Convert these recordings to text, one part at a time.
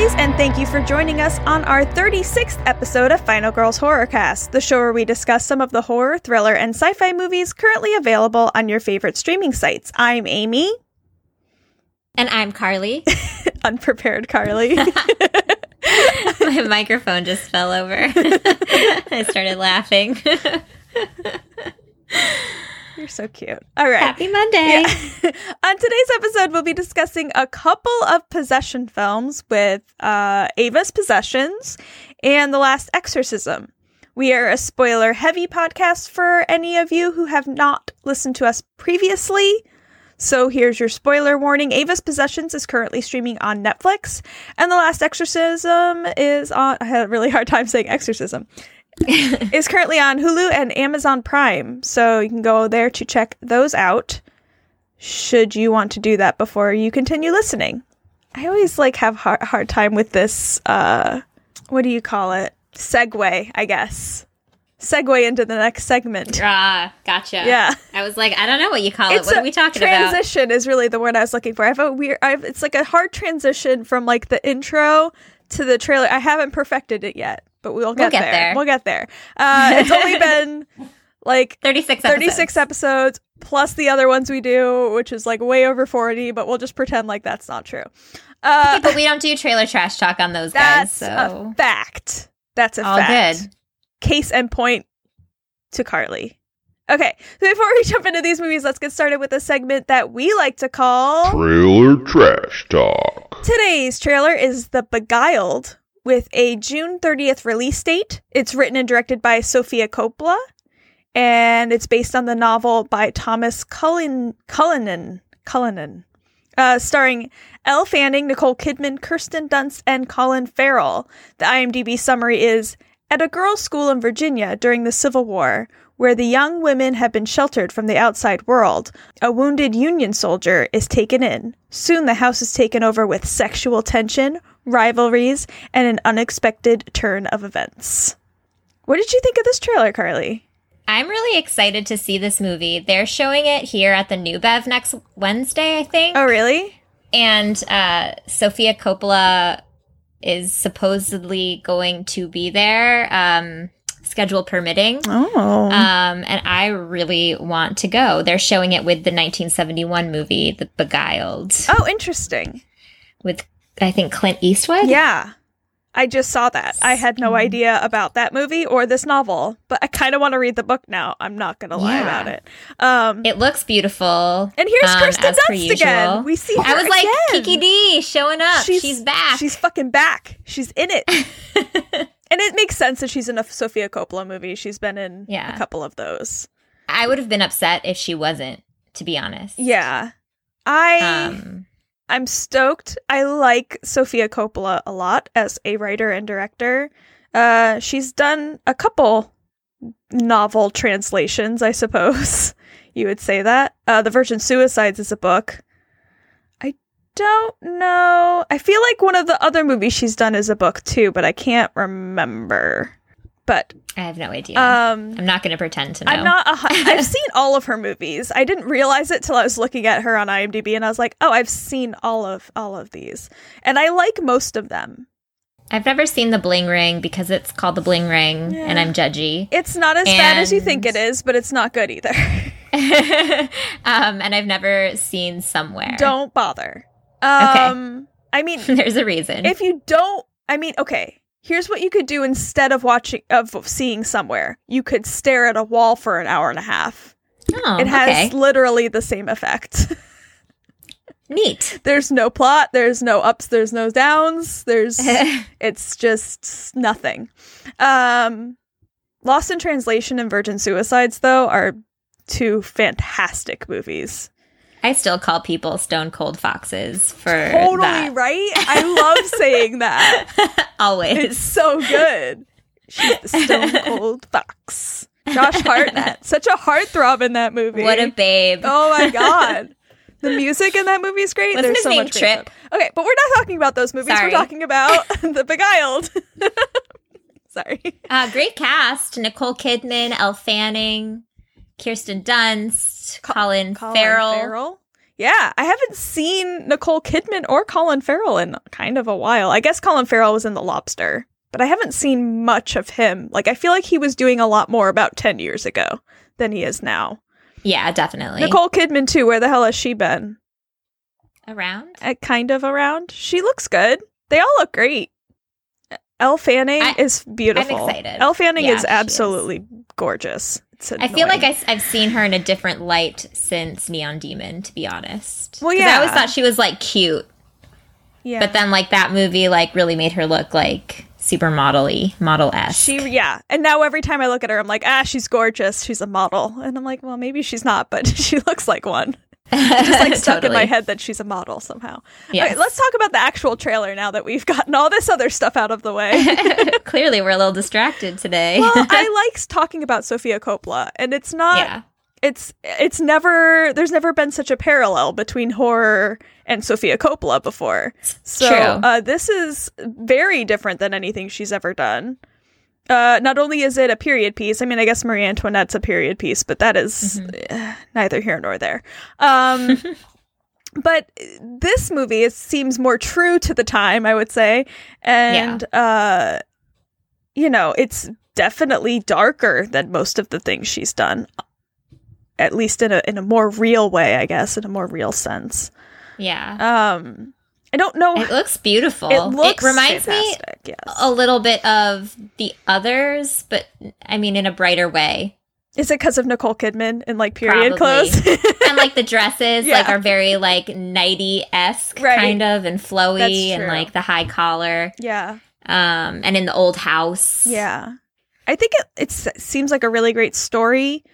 girlies, and thank you for joining us on our 36th episode of Final Girls Horrorcast, the show where we discuss some of the horror, thriller, and sci-fi movies currently available on your favorite streaming sites. I'm Amy. And I'm Carly. Unprepared Carly. My microphone just fell over. I started laughing. You're so cute. All right. Happy Monday. Yeah. On today's episode, we'll be discussing a couple of possession films with Ava's Possessions and The Last Exorcism. We are a spoiler-heavy podcast for any of you who have not listened to us previously. So here's your spoiler warning. Ava's Possessions is currently streaming on Netflix, and The Last Exorcism is on... I had a really hard time saying exorcism. Is currently on Hulu and Amazon Prime, so you can go there to check those out should you want to do that before you continue listening. I always have hard time with this what do you call it, segue, I guess. Segue into the next segment. Gotcha. Yeah. I was like, I don't know what you call it. What are we talking about? Transition Transition is really the word I was looking for. It's like a hard transition from the intro to the trailer. I haven't perfected it yet, but we'll get there. We'll get there. It's only been 36 episodes plus the other ones we do, which is way over 40, but we'll just pretend like that's not true. Okay, but we don't do trailer trash talk on those guys. That's a fact. That's a fact. All good. Case and point to Carly. Okay, so before we jump into these movies, let's get started with a segment that we like to call Trailer Trash Talk. Today's trailer is The Beguiled, with a June 30th release date. It's written and directed by Sofia Coppola, and it's based on the novel by Thomas Cullinan, starring Elle Fanning, Nicole Kidman, Kirsten Dunst, and Colin Farrell. The IMDb summary is, at a girls' school in Virginia during the Civil War, where the young women have been sheltered from the outside world, a wounded Union soldier is taken in. Soon the house is taken over with sexual tension, rivalries, and an unexpected turn of events. What did you think of this trailer, Carly? I'm really excited to see this movie. They're showing it here at the New Bev next Wednesday, I think. Oh, really? And Sofia Coppola is supposedly going to be there, schedule permitting. Oh. And I really want to go. They're showing it with the 1971 movie, The Beguiled. Oh, interesting. With, I think, Clint Eastwood? Yeah. I just saw that. I had no idea about that movie or this novel, but I kind of want to read the book now. I'm not going to lie about it. It looks beautiful. And here's Kirsten Dunst again. We see her I was like, again. Kiki D showing up. She's back. She's fucking back. She's in it. And it makes sense that she's in a Sofia Coppola movie. She's been in a couple of those. I would have been upset if she wasn't, to be honest. Yeah. I'm stoked. I like Sofia Coppola a lot as a writer and director. She's done a couple novel translations, I suppose you would say that. The Virgin Suicides is a book. I don't know. I feel like one of the other movies she's done is a book too, but I can't remember. But I have no idea. I'm not going to pretend to know. I've seen all of her movies. I didn't realize it till I was looking at her on IMDb, and I was like, oh, I've seen all of these. And I like most of them. I've never seen The Bling Ring because it's called The Bling Ring, and I'm judgy. It's not as bad as you think it is, but it's not good either. And I've never seen Somewhere. Don't bother. Okay. I mean, there's a reason. If you don't, okay. Here's what you could do instead of seeing Somewhere. You could stare at a wall for an hour and a half. Oh, it has literally the same effect. Neat. There's no plot. There's no ups. There's no downs. It's just nothing. Lost in Translation and Virgin Suicides, though, are two fantastic movies. I still call people stone cold foxes for totally that. Right? I love saying that. Always. It's so good. She's the stone cold fox. Josh Hartnett. Such a heartthrob in that movie. What a babe. Oh my God. The music in that movie is great. Wasn't There's his so name much Trip? Okay, but we're not talking about those movies. Sorry. We're talking about The Beguiled. Sorry. Great cast. Nicole Kidman, Elle Fanning, Kirsten Dunst, Colin Farrell. Yeah, I haven't seen Nicole Kidman or Colin Farrell in kind of a while. I guess Colin Farrell was in The Lobster, but I haven't seen much of him. Like, I feel like he was doing a lot more about 10 years ago than he is now. Yeah, definitely. Nicole Kidman, too. Where the hell has she been? Around? Kind of around. She looks good. They all look great. Elle Fanning is beautiful. I'm excited. Elle Fanning Yeah, is absolutely gorgeous. I feel like I've seen her in a different light since Neon Demon, to be honest. Well, yeah. I always thought she was, like, cute. Yeah. But then, like, that movie, like, really made her look, like, super model-y, model-esque. And now every time I look at her, I'm like, she's gorgeous. She's a model. And I'm like, well, maybe she's not, but she looks like one. It's just like stuck in my head that she's a model somehow. Yes. Okay, let's talk about the actual trailer now that we've gotten all this other stuff out of the way. Clearly, we're a little distracted today. Well, I like talking about Sofia Coppola, and it's not. Yeah. It's never. There's never been such a parallel between horror and Sofia Coppola before. So this is very different than anything she's ever done. Not only is it a period piece, I mean, I guess Marie Antoinette's a period piece, but that is neither here nor there. But this movie seems more true to the time, I would say. And, it's definitely darker than most of the things she's done. At least in a more real way, I guess, in a more real sense. Yeah. I don't know. It looks beautiful. It reminds fantastic, me yes. a little bit of The Others, but I mean in a brighter way. Is it because of Nicole Kidman and like period Probably. clothes? And like the dresses like are very like nighty-esque kind of and flowy and like the high collar. Yeah. And in the old house. Yeah. I think it seems like a really great story.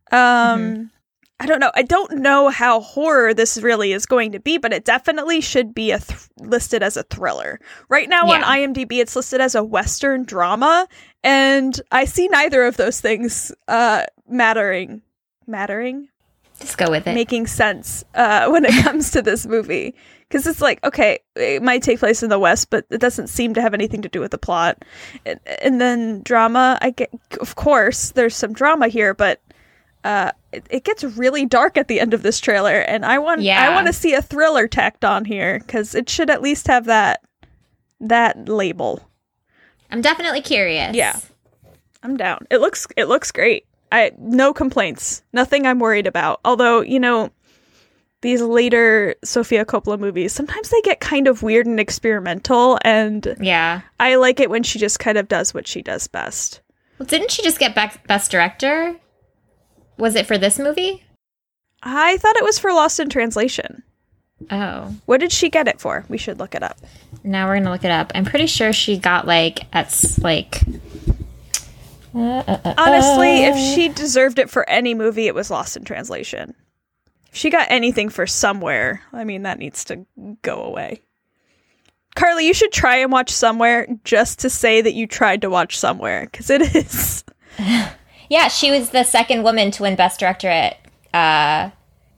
I don't know. I don't know how horror this really is going to be, but it definitely should be listed as a thriller. Right now on IMDb, it's listed as a Western drama, and I see neither of those things mattering. Just go with it. Making sense when it comes to this movie. Because it's like, okay, it might take place in the West, but it doesn't seem to have anything to do with the plot. And then drama, of course, there's some drama here, but it gets really dark at the end of this trailer, and I want to see a thriller tacked on here because it should at least have that label. I'm definitely curious. Yeah, I'm down. It looks great. No complaints. Nothing I'm worried about. Although these later Sofia Coppola movies, sometimes they get kind of weird and experimental, and I like it when she just kind of does what she does best. Well, didn't she just get Best Director? Was it for this movie? I thought it was for Lost in Translation. Oh. What did she get it for? We should look it up. Now we're going to look it up. I'm pretty sure she got honestly, if she deserved it for any movie, it was Lost in Translation. If she got anything for Somewhere, I mean, that needs to go away. Carly, you should try and watch Somewhere just to say that you tried to watch Somewhere, because it is... Yeah, she was the second woman to win Best Director I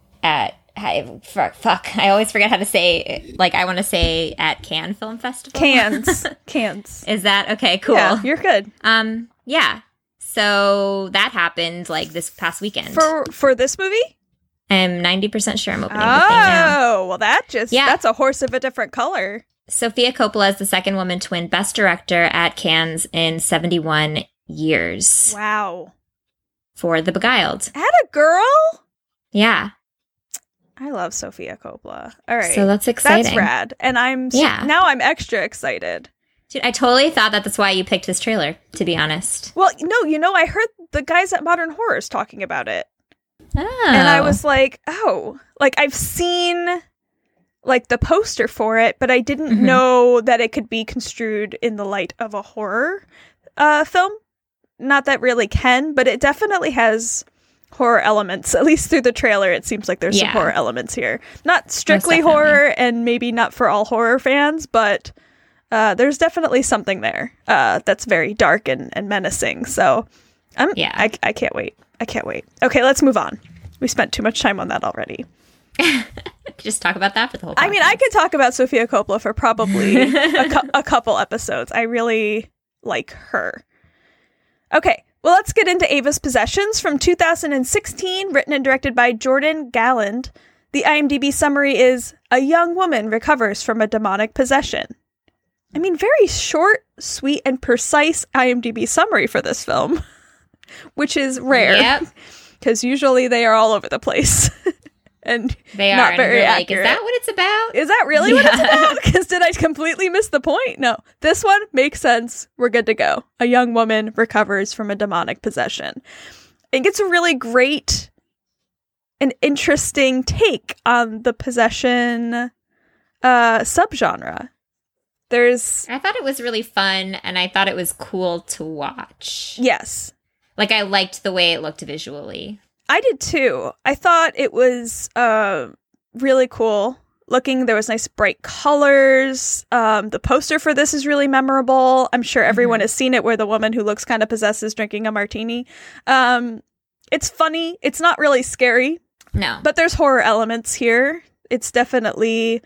always forget how to say, I want to say at Cannes Film Festival. Cannes. Is that, okay, cool. Yeah, you're good. Yeah. So that happened, this past weekend. For this movie? I'm 90% sure I'm opening the thing now. Oh, well that's a horse of a different color. Sofia Coppola is the second woman to win Best Director at Cannes in 71 years. Wow. For The Beguiled. Atta girl? Yeah. I love Sofia Coppola. All right. So that's exciting. That's rad. And now I'm extra excited. Dude, I totally thought that's why you picked this trailer, to be honest. Well, no, I heard the guys at Modern Horrors talking about it. Oh. And I was like, I've seen the poster for it, but I didn't know that it could be construed in the light of a horror film. Not that really can, but it definitely has horror elements. At least through the trailer, it seems like there's some horror elements here. Not strictly horror, and maybe not for all horror fans, but there's definitely something there that's very dark and menacing. So I can't wait. I can't wait. Okay, let's move on. We spent too much time on that already. Just talk about that for the whole podcast. I mean, I could talk about Sofia Coppola for probably a couple episodes. I really like her. Okay, well, let's get into Ava's Possessions from 2016, written and directed by Jordan Galland. The IMDb summary is, a young woman recovers from a demonic possession. I mean, very short, sweet, and precise IMDb summary for this film, which is rare. Because usually they are all over the place. And they are not very like, accurate. is that what it's about? Is that really what it's about? Because did I completely miss the point? No. This one makes sense. We're good to go. A young woman recovers from a demonic possession. I think it's a really great and interesting take on the possession subgenre. I thought it was really fun, and I thought it was cool to watch. Yes. Like, I liked the way it looked visually. I did too. I thought it was really cool looking. There was nice bright colors. The poster for this is really memorable. I'm sure everyone has seen it, where the woman who looks kind of possessed is drinking a martini. It's funny. It's not really scary. No. But there's horror elements here. It's definitely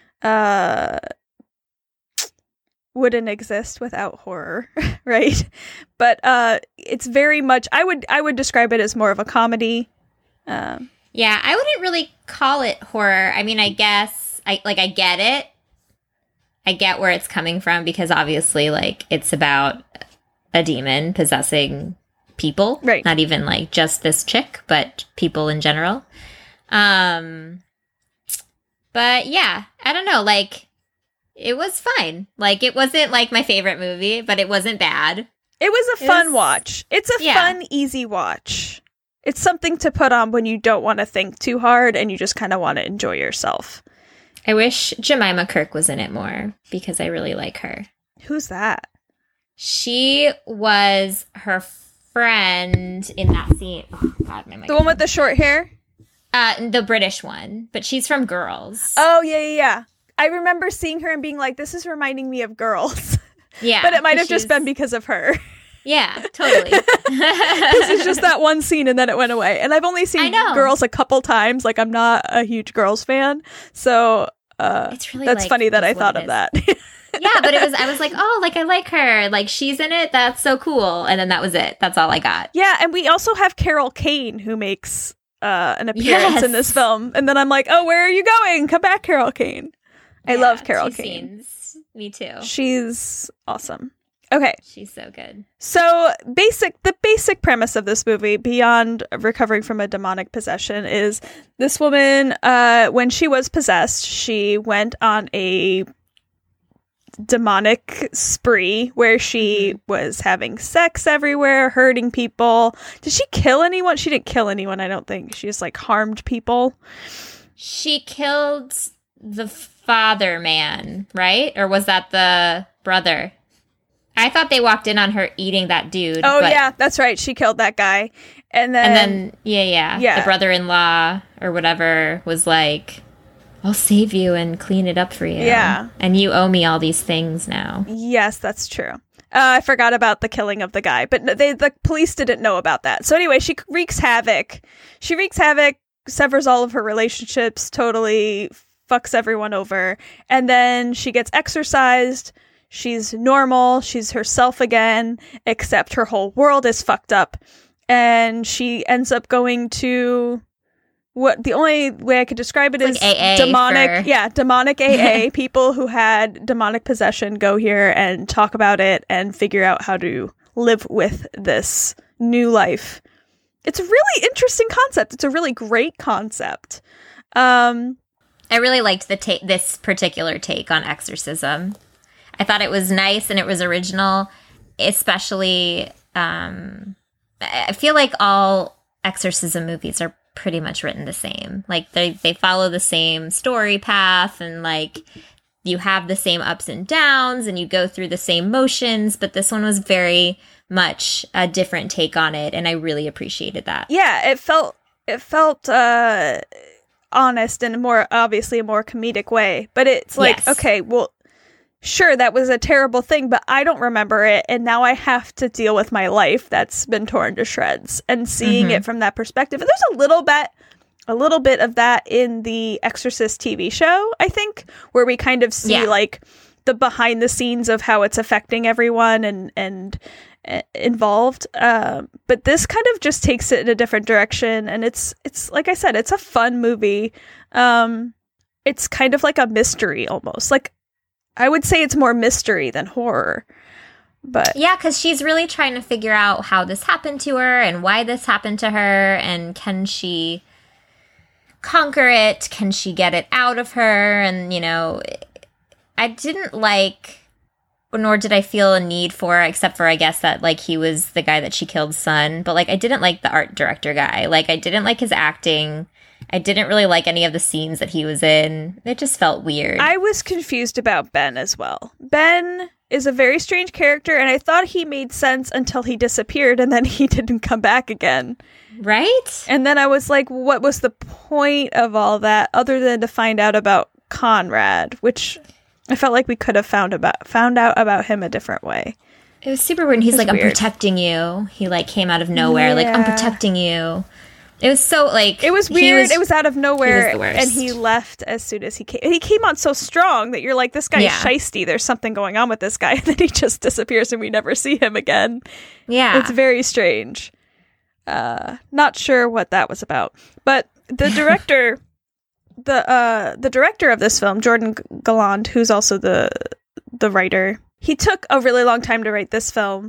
wouldn't exist without horror, right? But it's very much, I would describe it as more of a comedy. Yeah, I wouldn't really call it horror. I mean, I guess I get it. I get where it's coming from, because obviously, like, it's about a demon possessing people, right? Not even like just this chick, but people in general. But yeah, I don't know, like, it was fine. Like, it wasn't like my favorite movie, but it wasn't bad. It was a fun watch. It's a fun, easy watch. It's something to put on when you don't want to think too hard and you just kind of want to enjoy yourself. I wish Jemima Kirk was in it more, because I really like her. Who's that? She was her friend in that scene. Oh, God, my the one with the short hair? The British one, but she's from Girls. Oh, yeah. I remember seeing her and being like, this is reminding me of Girls. Yeah. But it might have just been because of her. Yeah, totally. This is just that one scene and then it went away. And I've only seen Girls a couple times. Like, I'm not a huge Girls fan. So it's really, that's funny that I thought of that. Yeah, but I was like, oh, like, I like her. Like, she's in it. That's so cool. And then that was it. That's all I got. Yeah, and we also have Carol Kane, who makes an appearance in this film. And then I'm like, oh, where are you going? Come back, Carol Kane. I love Carol Kane. Me too. She's awesome. Okay. She's so good. So the basic premise of this movie, beyond recovering from a demonic possession, is this woman, when she was possessed, she went on a demonic spree where she was having sex everywhere, hurting people. Did she kill anyone? She didn't kill anyone, I don't think. She just, like, harmed people. She killed the father man, right? Or was that the brother? I thought they walked in on her eating that dude. Oh, yeah, that's right. She killed that guy. And then the brother-in-law or whatever was like, I'll save you and clean it up for you. Yeah. And you owe me all these things now. Yes, that's true. I forgot about the killing of the guy, but the police didn't know about that. So anyway, she wreaks havoc. Severs all of her relationships, totally fucks everyone over. And then she gets exorcised. She's normal. She's herself again, except her whole world is fucked up. And she ends up going to what the only way I could describe it is like AA demonic AA. People who had demonic possession go here and talk about it and figure out how to live with this new life. It's a really interesting concept. It's a really great concept. I really liked this particular take on exorcism. I thought it was nice and it was original, especially, I feel like all exorcism movies are pretty much written the same. Like, they follow the same story path, and, like, you have the same ups and downs, and you go through the same motions, but this one was very much a different take on it, and I really appreciated that. Yeah, it felt honest and more obviously a more comedic way, but it's like, okay, well, sure, that was a terrible thing, but I don't remember it, and now I have to deal with my life that's been torn to shreds, and seeing it from that perspective. And there's a little bit of that in the Exorcist TV show, I think, where we kind of see like the behind the scenes of how it's affecting everyone and involved. But this kind of just takes it in a different direction, and it's like I said, it's a fun movie. It's kind of like a mystery almost. Like, I would say it's more mystery than horror. But yeah, because she's really trying to figure out how this happened to her and why this happened to her, and can she conquer it? Can she get it out of her? And, you know, I didn't like, nor did I feel a need for, except for, I guess, that, like, he was the guy that she killed's son. But, like, I didn't like the art director guy. Like, I didn't like his acting. I didn't really like any of the scenes that he was in. It just felt weird. I was confused about Ben as well. Ben is a very strange character, and I thought he made sense until he disappeared, and then he didn't come back again. Right? And then I was like, what was the point of all that other than to find out about Conrad, which I felt like we could have found out about him a different way. It was super weird. And he's like, weird. I'm protecting you. He, like, came out of nowhere. Like, I'm protecting you. It was so, like... It was weird. It was out of nowhere. He was the worst. And he left as soon as he came. And he came on so strong that you're like, this guy's shiesty. There's something going on with this guy. And then he just disappears and we never see him again. Yeah. It's very strange. Not sure what that was about. But the director... the director of this film, Jordan Galland, who's also the writer, he took a really long time to write this film.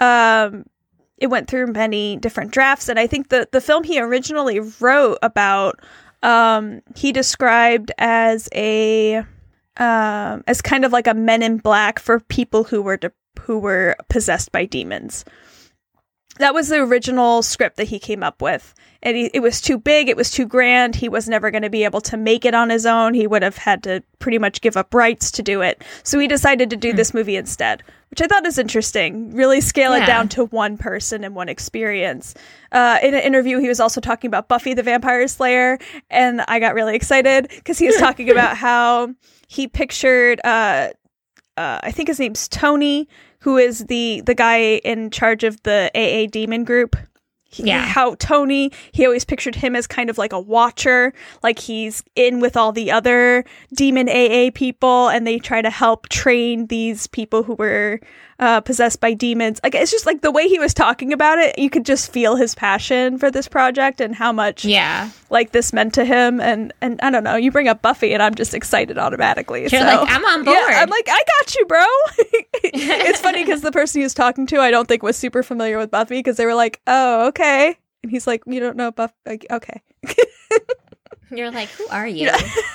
It went through many different drafts, and I think the film he originally wrote about, he described as as kind of like a Men in Black for people who were possessed by demons. That was the original script that he came up with. And it was too big, it was too grand, he was never going to be able to make it on his own, he would have had to pretty much give up rights to do it. So he decided to do this movie instead, which I thought is interesting. Really scale it down to one person and one experience. In an interview, he was also talking about Buffy the Vampire Slayer, and I got really excited because he was talking about how he pictured, I think his name's Tony, who is the guy in charge of the AA demon group. How Tony, he always pictured him as kind of like a watcher, like he's in with all the other demon AA people, and they try to help train these people who were possessed by demons. Like, it's just like the way he was talking about it, you could just feel his passion for this project and how much like this meant to him. And I don't know, you bring up Buffy and I'm just excited automatically. You're like, I'm on board. Yeah, I'm like, I got you, bro. It's funny because the person he was talking to, I don't think was super familiar with Buffy, because they were like, oh, okay. And he's like, you don't know Buffy? Like, okay. You're like, who are you?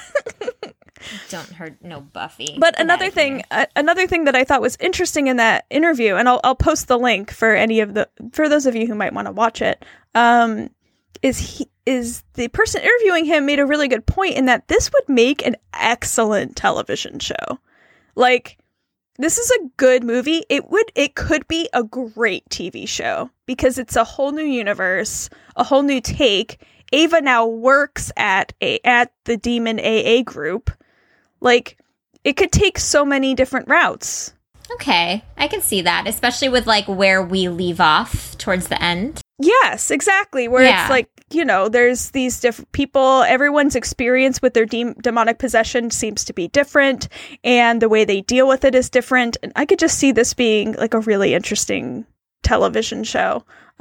Don't know Buffy. But another thing that I thought was interesting in that interview, and I'll post the link for those of you who might want to watch it, is the person interviewing him made a really good point in that this would make an excellent television show. Like, this is a good movie. It could be a great TV show because it's a whole new universe, a whole new take. Ava now works at the Demon AA group. Like, it could take so many different routes. Okay, I can see that, especially with, like, where we leave off towards the end. Yes, exactly. Where it's like, you know, there's these different people, everyone's experience with their demonic possession seems to be different, and the way they deal with it is different. And I could just see this being like a really interesting television show.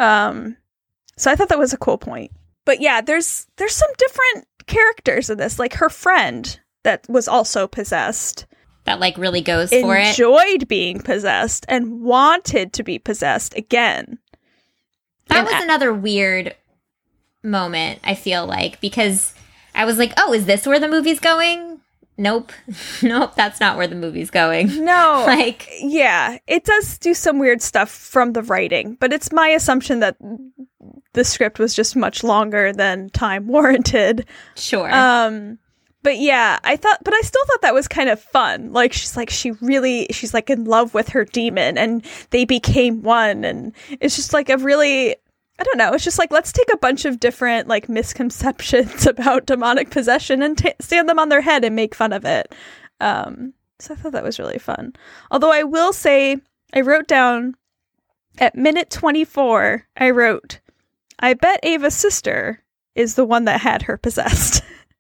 So I thought that was a cool point. But yeah, there's some different characters in this, like her friend that was also possessed. That, like, really goes for it. Enjoyed being possessed and wanted to be possessed again. That was another weird moment, I feel like, because I was like, oh, is this where the movie's going? Nope. Nope, that's not where the movie's going. No. Like, yeah, it does do some weird stuff from the writing, but it's my assumption that the script was just much longer than time warranted. Sure. But yeah, I still thought that was kind of fun. Like, she's like in love with her demon, and they became one, and it's just like a really, I don't know, it's just like, let's take a bunch of different, like, misconceptions about demonic possession and stand them on their head and make fun of it. So I thought that was really fun. Although I will say, I wrote down, at minute 24, I wrote, I bet Ava's sister is the one that had her possessed.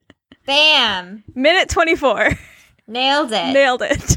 Bam! Minute 24. Nailed it. Nailed it.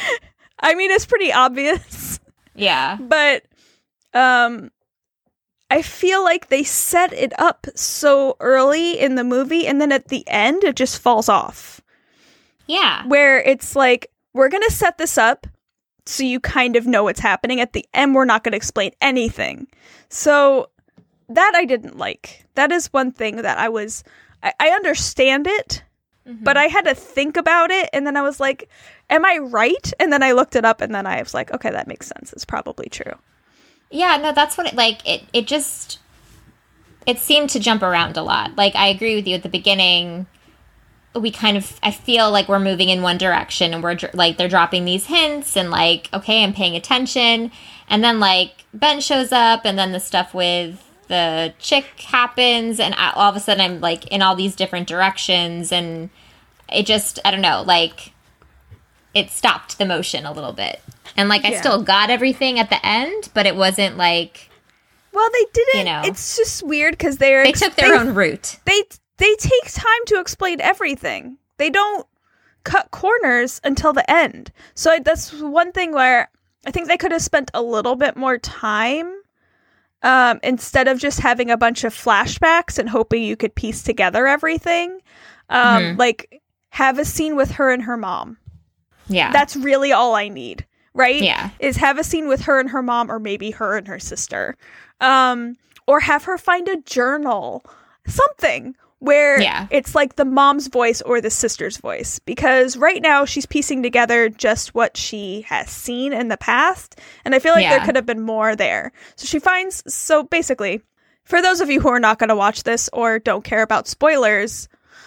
I mean, it's pretty obvious. Yeah. But I I feel like they set it up so early in the movie, and then at the end, it just falls off. Yeah. Where it's like, we're going to set this up so you kind of know what's happening. At the end, we're not going to explain anything. So that I didn't like. That is one thing that I understand it, but I had to think about it, and then I was like, am I right? And then I looked it up, and then I was like, okay, that makes sense. It's probably true. Yeah, no, that's what it seemed to jump around a lot. Like, I agree with you at the beginning. I feel like we're moving in one direction, and we're like, they're dropping these hints, and like, okay, I'm paying attention. And then like Ben shows up, and then the stuff with the chick happens, and all of a sudden I'm like in all these different directions, and it just, I don't know, like it stopped the motion a little bit. And like, I still got everything at the end, but it wasn't like, well, they didn't, you know, it's just weird because they took their own route. They take time to explain everything. They don't cut corners until the end. So that's one thing where I think they could have spent a little bit more time instead of just having a bunch of flashbacks and hoping you could piece together everything. Like, have a scene with her and her mom. Yeah. That's really all I need, right? Yeah. Is have a scene with her and her mom, or maybe her and her sister. Or have her find a journal. Something where it's like the mom's voice or the sister's voice. Because right now she's piecing together just what she has seen in the past. And I feel like there could have been more there. So basically, for those of you who are not going to watch this or don't care about spoilers,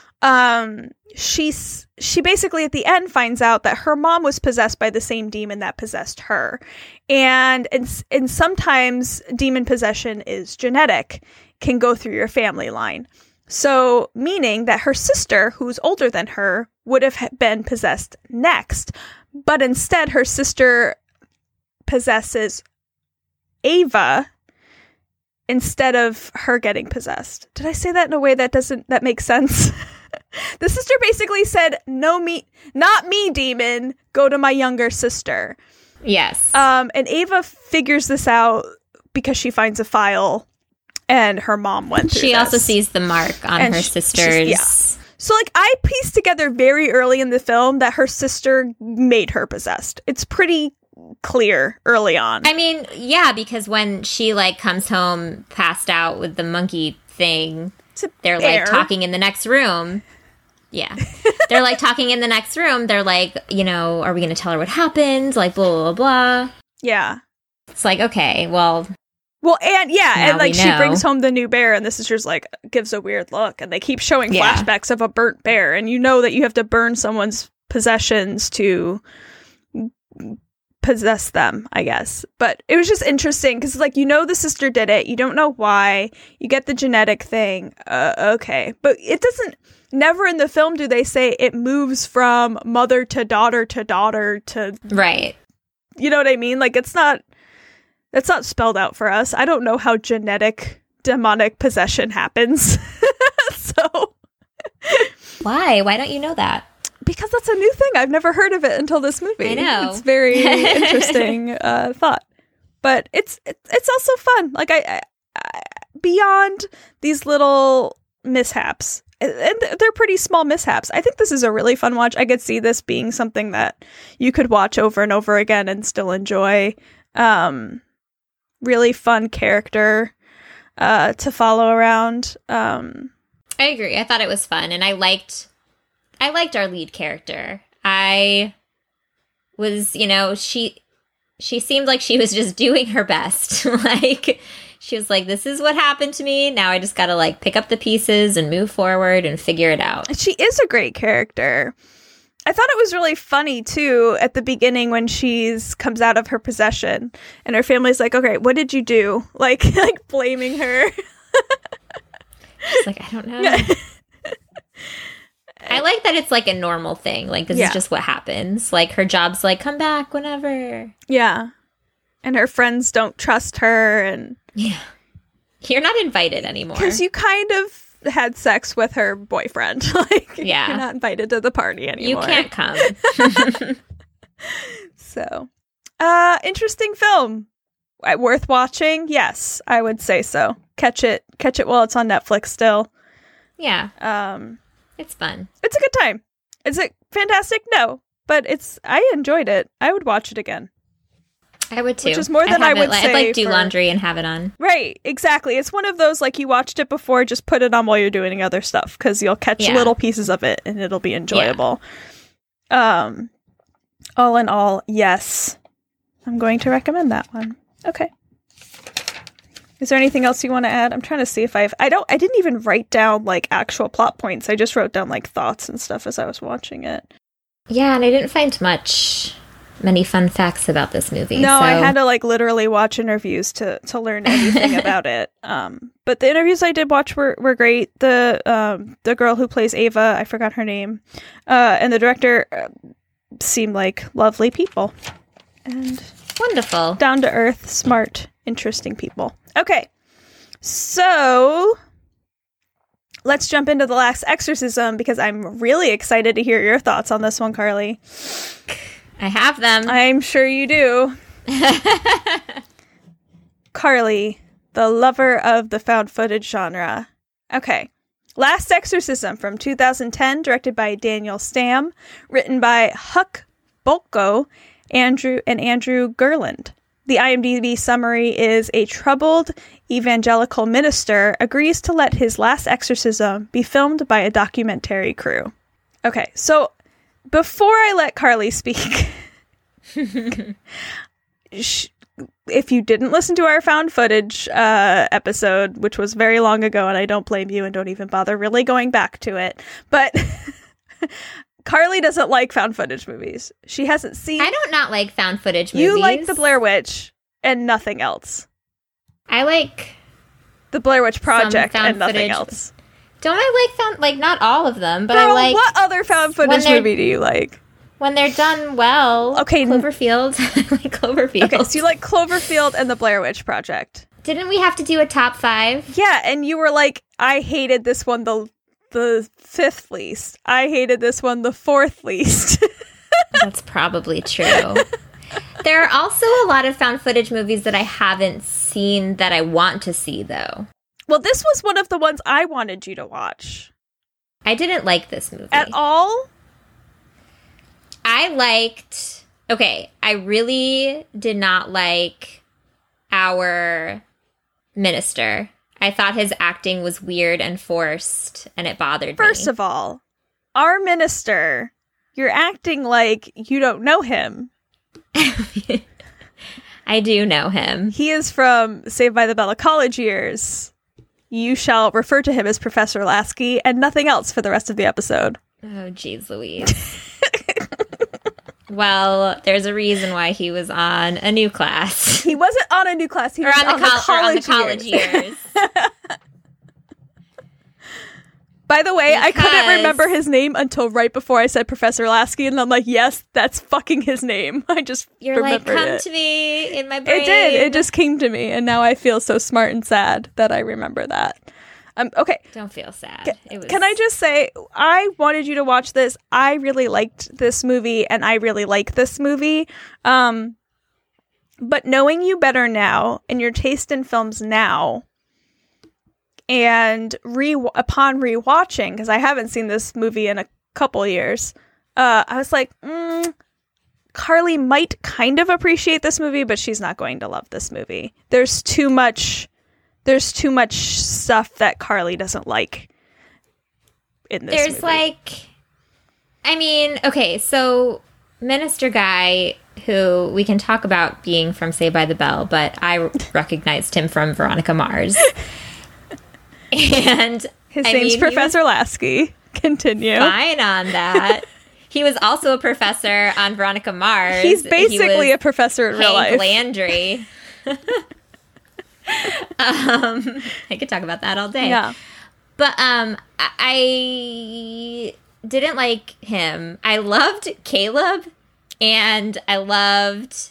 she basically at the end finds out that her mom was possessed by the same demon that possessed her. And sometimes demon possession is genetic, can go through your family line. So, meaning that her sister, who's older than her, would have been possessed next. But instead, her sister possesses Ava instead of her getting possessed. Did I say that in a way that makes sense? The sister basically said, "No, not me, demon. Go to my younger sister." Yes. And Ava figures this out because she finds a file. And her mom went through She also sees the mark on her sister's. So, like, I pieced together very early in the film that her sister made her possessed. It's pretty clear early on. I mean, yeah, because when she, like, comes home passed out with the monkey thing, they're, like, talking in the next room. Yeah. They're, like, talking in the next room. They're like, you know, are we going to tell her what happened? Like, blah, blah, blah. Yeah. It's like, okay, well... Well, and like she brings home the new bear, and the sister's like gives a weird look, and they keep showing flashbacks of a burnt bear, and you know that you have to burn someone's possessions to possess them, I guess. But it was just interesting because, like, you know, the sister did it, you don't know why, you get the genetic thing, okay, but it doesn't. Never in the film do they say it moves from mother to daughter to right. You know what I mean? Like, it's not spelled out for us. I don't know how genetic demonic possession happens. So why don't you know that? Because that's a new thing. I've never heard of it until this movie. I know. It's very interesting thought. But it's also fun. Like, I beyond these little mishaps, and they're pretty small mishaps, I think this is a really fun watch. I could see this being something that you could watch over and over again and still enjoy. Really fun character to follow around. I agree. I thought it was fun, and I liked our lead character. I was, you know, she seemed like she was just doing her best. Like, she was like, this is what happened to me. Now I just got to, like, pick up the pieces and move forward and figure it out. She is a great character. I thought it was really funny, too, at the beginning when comes out of her possession and her family's like, okay, what did you do? Like blaming her. She's like, I don't know. I like that it's like a normal thing. Like, this is just what happens. Like, her job's like, come back whenever. Yeah. And her friends don't trust her. And yeah. You're not invited anymore. Because you kind of had sex with her boyfriend. Like, yeah. You're not invited to the party anymore. You can't come. So, interesting film. worth watching? Yes, I would say so. Catch it while it's on Netflix still. Yeah. It's fun. It's a good time. Is it fantastic? No, but I enjoyed it. I would watch it again. I would too. Which is more than I would say. I'd like do laundry and have it on. Right, exactly. It's one of those, like, you watched it before, just put it on while you're doing other stuff, because you'll catch little pieces of it and it'll be enjoyable. Yeah. All in all, yes. I'm going to recommend that one. Okay. Is there anything else you want to add? I'm trying to see if I didn't even write down, like, actual plot points. I just wrote down, like, thoughts and stuff as I was watching it. Yeah, and I didn't find many fun facts about this movie. No, I had to, like, literally watch interviews to learn anything about it. But the interviews I did watch were great. The girl who plays Ava, I forgot her name, and the director seemed like lovely people. And wonderful. Down to earth, smart, interesting people. Okay, so let's jump into The Last Exorcism, because I'm really excited to hear your thoughts on this one, Carly. I have them. I'm sure you do. Carly, the lover of the found footage genre. Okay. Last Exorcism from 2010, directed by Daniel Stamm, written by Huck Bolko, Andrew Gerland. The IMDb summary is: a troubled evangelical minister agrees to let his last exorcism be filmed by a documentary crew. Okay, so before I let Carly speak, if you didn't listen to our found footage episode, which was very long ago, and I don't blame you and don't even bother really going back to it, but Carly doesn't like found footage movies. She hasn't seen... I don't not like found footage movies. You like The Blair Witch and nothing else. I like... The Blair Witch Project and nothing else. Don't I like found... Like, not all of them, but Girl, I like... what other found footage movie do you like? When they're done well. Okay. Cloverfield. I like Cloverfield. Okay, so you like Cloverfield and The Blair Witch Project. Didn't we have to do a top 5? Yeah, and you were like, I hated this one the 5th least. I hated this one the 4th least. That's probably true. There are also a lot of found footage movies that I haven't seen that I want to see, though. Well, this was one of the ones I wanted you to watch. I didn't like this movie. At all? I really did not like our minister. I thought his acting was weird and forced, and it bothered me. First of all, our minister, you're acting like you don't know him. I do know him. He is from Saved by the Bell college years. You shall refer to him as Professor Lasky and nothing else for the rest of the episode. Oh, geez Louise. Well, there's a reason why he was on A New Class. He wasn't on A New Class. He was on the college years. By the way, I couldn't remember his name until right before I said Professor Lasky, and I'm like, yes, that's fucking his name. I just remembered come it. To me in my brain. It did. It just came to me, and now I feel so smart and sad that I remember that. Okay. Don't feel sad. Can I just say, I wanted you to watch this. I really liked this movie, and I really like this movie. But knowing you better now, and your taste in films now, and upon rewatching, because I haven't seen this movie in a couple years, I was like, Carly might kind of appreciate this movie, but she's not going to love this movie. There's too much stuff that Carly doesn't like in this movie. Okay, so Minister Guy, who we can talk about being from Saved by the Bell, but I recognized him from Veronica Mars. And his name's Professor Lasky. Continue. Fine on that. He was also a professor on Veronica Mars. He's basically a professor in real life. Landry. I could talk about that all day. Yeah. But I didn't like him. I loved Caleb, and I loved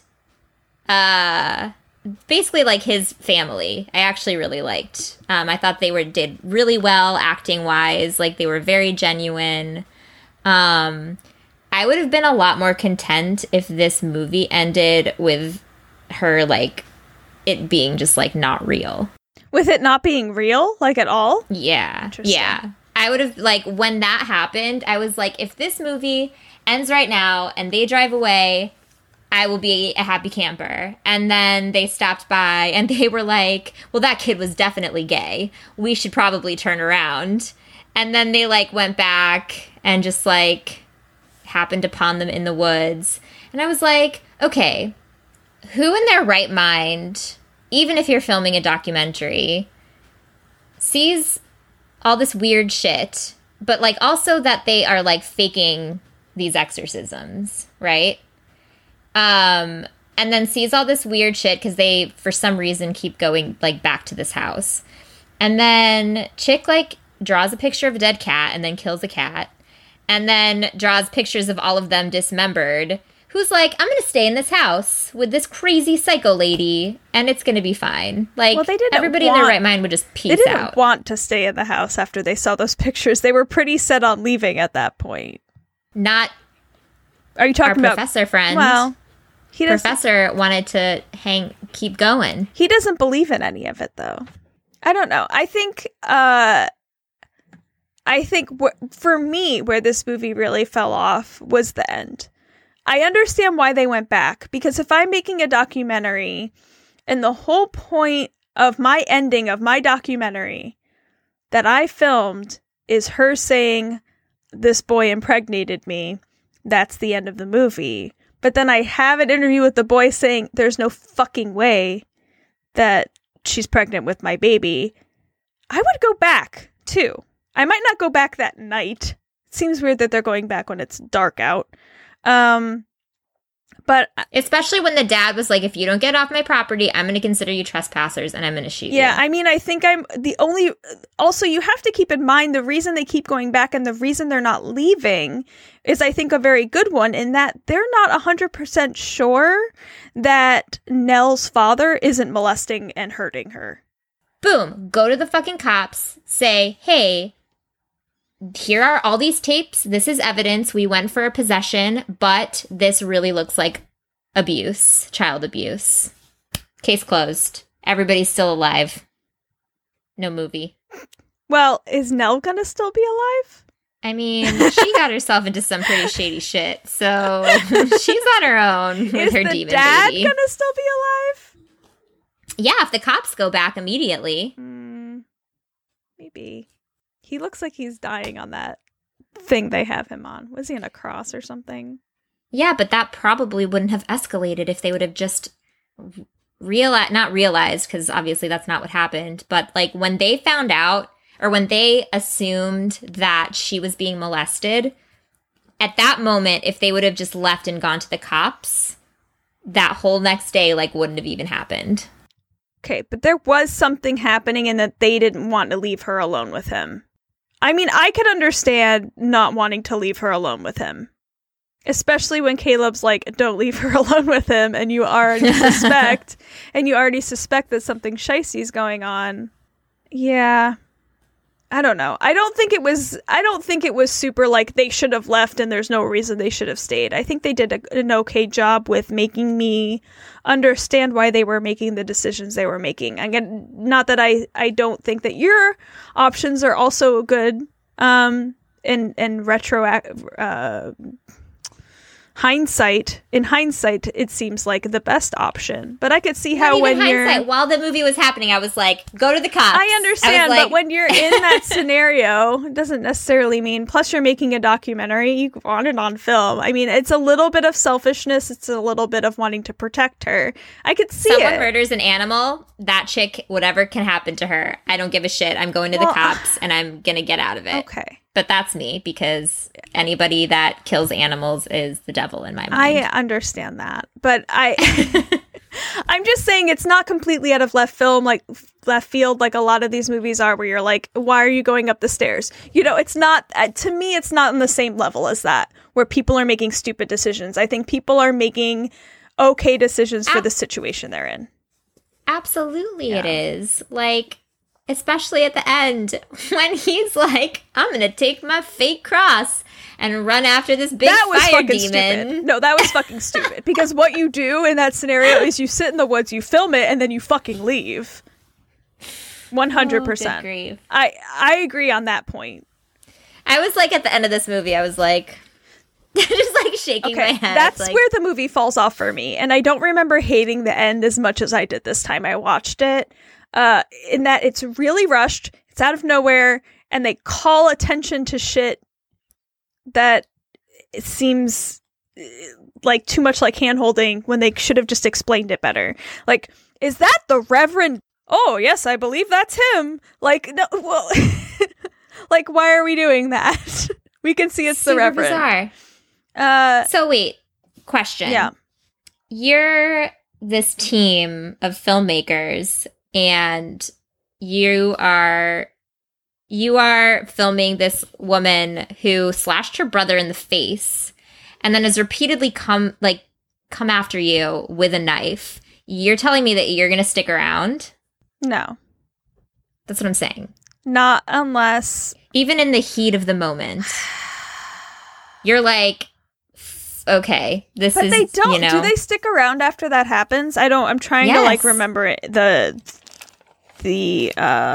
basically like his family. I actually really liked. I thought they did really well acting wise. Like, they were very genuine. I would have been a lot more content if this movie ended with her like it being just like not real. With it not being real, like at all? Yeah. Interesting. Yeah. I would have, like, when that happened, I was like, if this movie ends right now and they drive away, I will be a happy camper. And then they stopped by and they were like, well, that kid was definitely gay. We should probably turn around. And then they, like, went back and just, like, happened upon them in the woods. And I was like, okay, who in their right mind, even if you're filming a documentary, sees all this weird shit, but, like, also that they are, like, faking these exorcisms, right? And then sees all this weird shit because they, for some reason, keep going, like, back to this house. And then chick, like, draws a picture of a dead cat and then kills a cat. And then draws pictures of all of them dismembered. Who's like, I'm going to stay in this house with this crazy psycho lady, and it's going to be fine. Like, well, they didn't everybody in their right mind would just peace out. They didn't want to stay in the house after they saw those pictures. They were pretty set on leaving at that point. Not Are you talking our about professor friend. Well, Professor wanted to keep going. He doesn't believe in any of it, though. I don't know. I think for me, where this movie really fell off was the end. I understand why they went back, because if I'm making a documentary and the whole point of my ending of my documentary that I filmed is her saying, this boy impregnated me, that's the end of the movie. But then I have an interview with the boy saying, there's no fucking way that she's pregnant with my baby. I would go back, too. I might not go back that night. It seems weird that they're going back when it's dark out. But especially when the dad was like, if you don't get off my property, I'm going to consider you trespassers and I'm going to shoot you. Yeah, I mean, I think I'm the only... Also, you have to keep in mind the reason they keep going back and the reason they're not leaving is, I think, a very good one in that they're not 100% sure that Nell's father isn't molesting and hurting her. Boom. Go to the fucking cops. Say, hey, here are all these tapes. This is evidence. We went for a possession, but this really looks like abuse, child abuse. Case closed. Everybody's still alive. No movie. Well, is Nell gonna still be alive? I mean, she got herself into some pretty shady shit, so she's on her own with her demon baby. Is the dad gonna still be alive? Yeah, if the cops go back immediately. Maybe. He looks like he's dying on that thing they have him on. Was he on a cross or something? Yeah, but that probably wouldn't have escalated if they would have just not realized, because obviously that's not what happened, but like when they found out, or when they assumed that she was being molested, at that moment, if they would have just left and gone to the cops, that whole next day, like, wouldn't have even happened. Okay, but there was something happening in that they didn't want to leave her alone with him. I mean, I could understand not wanting to leave her alone with him. Especially when Caleb's like, don't leave her alone with him, and you already suspect that something shisty's going on. Yeah. I don't know. I don't think it was super like they should have left and there's no reason they should have stayed. I think they did an okay job with making me understand why they were making the decisions they were making. Again, not that I don't think that your options are also good in hindsight. In hindsight, it seems like the best option. But I could see how when you're... While the movie was happening, I was like, go to the cops. I understand, but when you're in that scenario, it doesn't necessarily mean... Plus, you're making a documentary. You want it on film. I mean, it's a little bit of selfishness. It's a little bit of wanting to protect her. I could see Someone murders an animal, that chick, whatever can happen to her. I don't give a shit. I'm going to the cops, and I'm going to get out of it. Okay. But that's me, because anybody that kills animals is the devil in my mind. I understand that, but I'm just saying it's not completely out of left field like a lot of these movies are, where you're like, why are you going up the stairs? You know, it's not, to me, it's not on the same level as that, where people are making stupid decisions. I think people are making okay decisions for the situation they're in. Absolutely, yeah. It is. Like... Especially at the end, when he's like, I'm going to take my fake cross and run after this big that was fire fucking demon. stupid. No, that was fucking stupid. Because what you do in that scenario is you sit in the woods, you film it, and then you fucking leave. 100%. Good grief. I agree on that point. I was like, at the end of this movie, I was like, just like shaking my head. That's like, where the movie falls off for me. And I don't remember hating the end as much as I did this time I watched it. In that it's really rushed, it's out of nowhere, and they call attention to shit that it seems like too much like hand-holding when they should have just explained it better. Like, is that the Reverend? Oh, yes, I believe that's him. Like, no, well, like, why are we doing that? We can see it's the Reverend. Bizarre. So wait, question. Yeah. You're this team of filmmakers, and you are filming this woman who slashed her brother in the face and then has repeatedly come after you with a knife. You're telling me that you're going to stick around? No. That's what I'm saying. Not unless... Even in the heat of the moment, you're like, okay, this but is, they don't. you know. Do they stick around after that happens? I'm trying to like remember it, the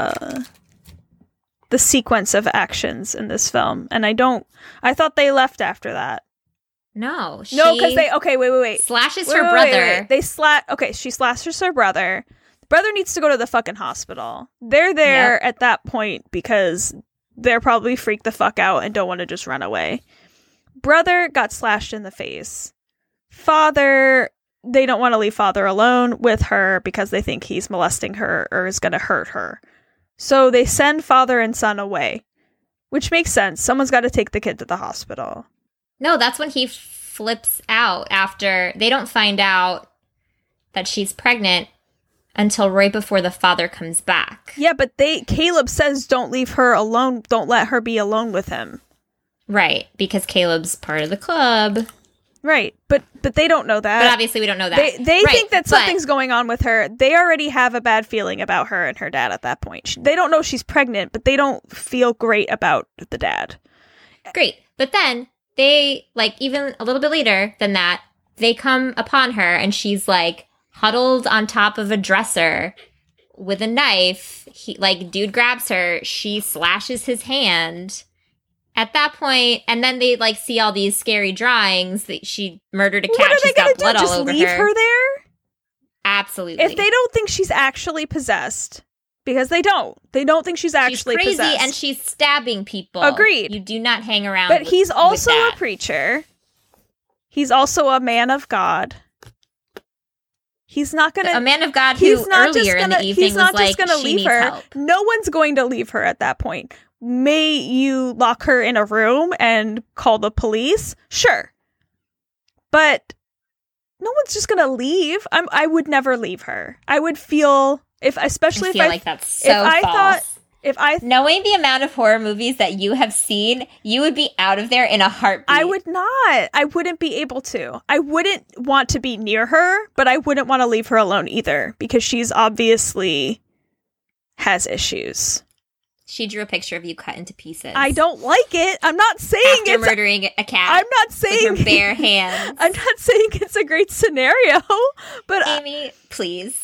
sequence of actions in this film, and I thought they left after that. No, because wait. Slashes her brother. Wait. She slashes her brother. The brother needs to go to the fucking hospital. They're there at that point because they're probably freaked the fuck out and don't want to just run away. Brother got slashed in the face. Father, they don't want to leave father alone with her because they think he's molesting her or is going to hurt her. So they send father and son away, which makes sense. Someone's got to take the kid to the hospital. No, that's when he flips out after they don't find out that she's pregnant until right before the father comes back. Yeah, but Caleb says don't leave her alone. Don't let her be alone with him. Right, because Caleb's part of the club. Right, but they don't know that. But obviously we don't know that. They think that something's going on with her. They already have a bad feeling about her and her dad at that point. They don't know she's pregnant, but they don't feel great about the dad. Great. But then they, like, even a little bit later than that, they come upon her and she's, like, huddled on top of a dresser with a knife. Dude grabs her. She slashes his hand. At that point, and then they like see all these scary drawings that she murdered a cat. What are they got gonna blood do? all Just over leave her there? Absolutely. If they don't think she's actually possessed, because they don't think she's actually crazy possessed, and she's stabbing people. Agreed. You do not hang around. But he's also with a preacher. He's also a man of God. He's not gonna a man of God who earlier in the evening was like, she needs help. No one's going to leave her at that point. May you lock her in a room and call the police? Sure. But no one's just gonna leave. I would never leave her. I would feel like that's so false. Knowing the amount of horror movies that you have seen, you would be out of there in a heartbeat. I would not. I wouldn't be able to. I wouldn't want to be near her, but I wouldn't want to leave her alone either because she's obviously has issues. She drew a picture of you cut into pieces. I don't like it. I'm not saying after murdering a cat. I'm not saying with her bare hands. I'm not saying it's a great scenario, but Amy, please.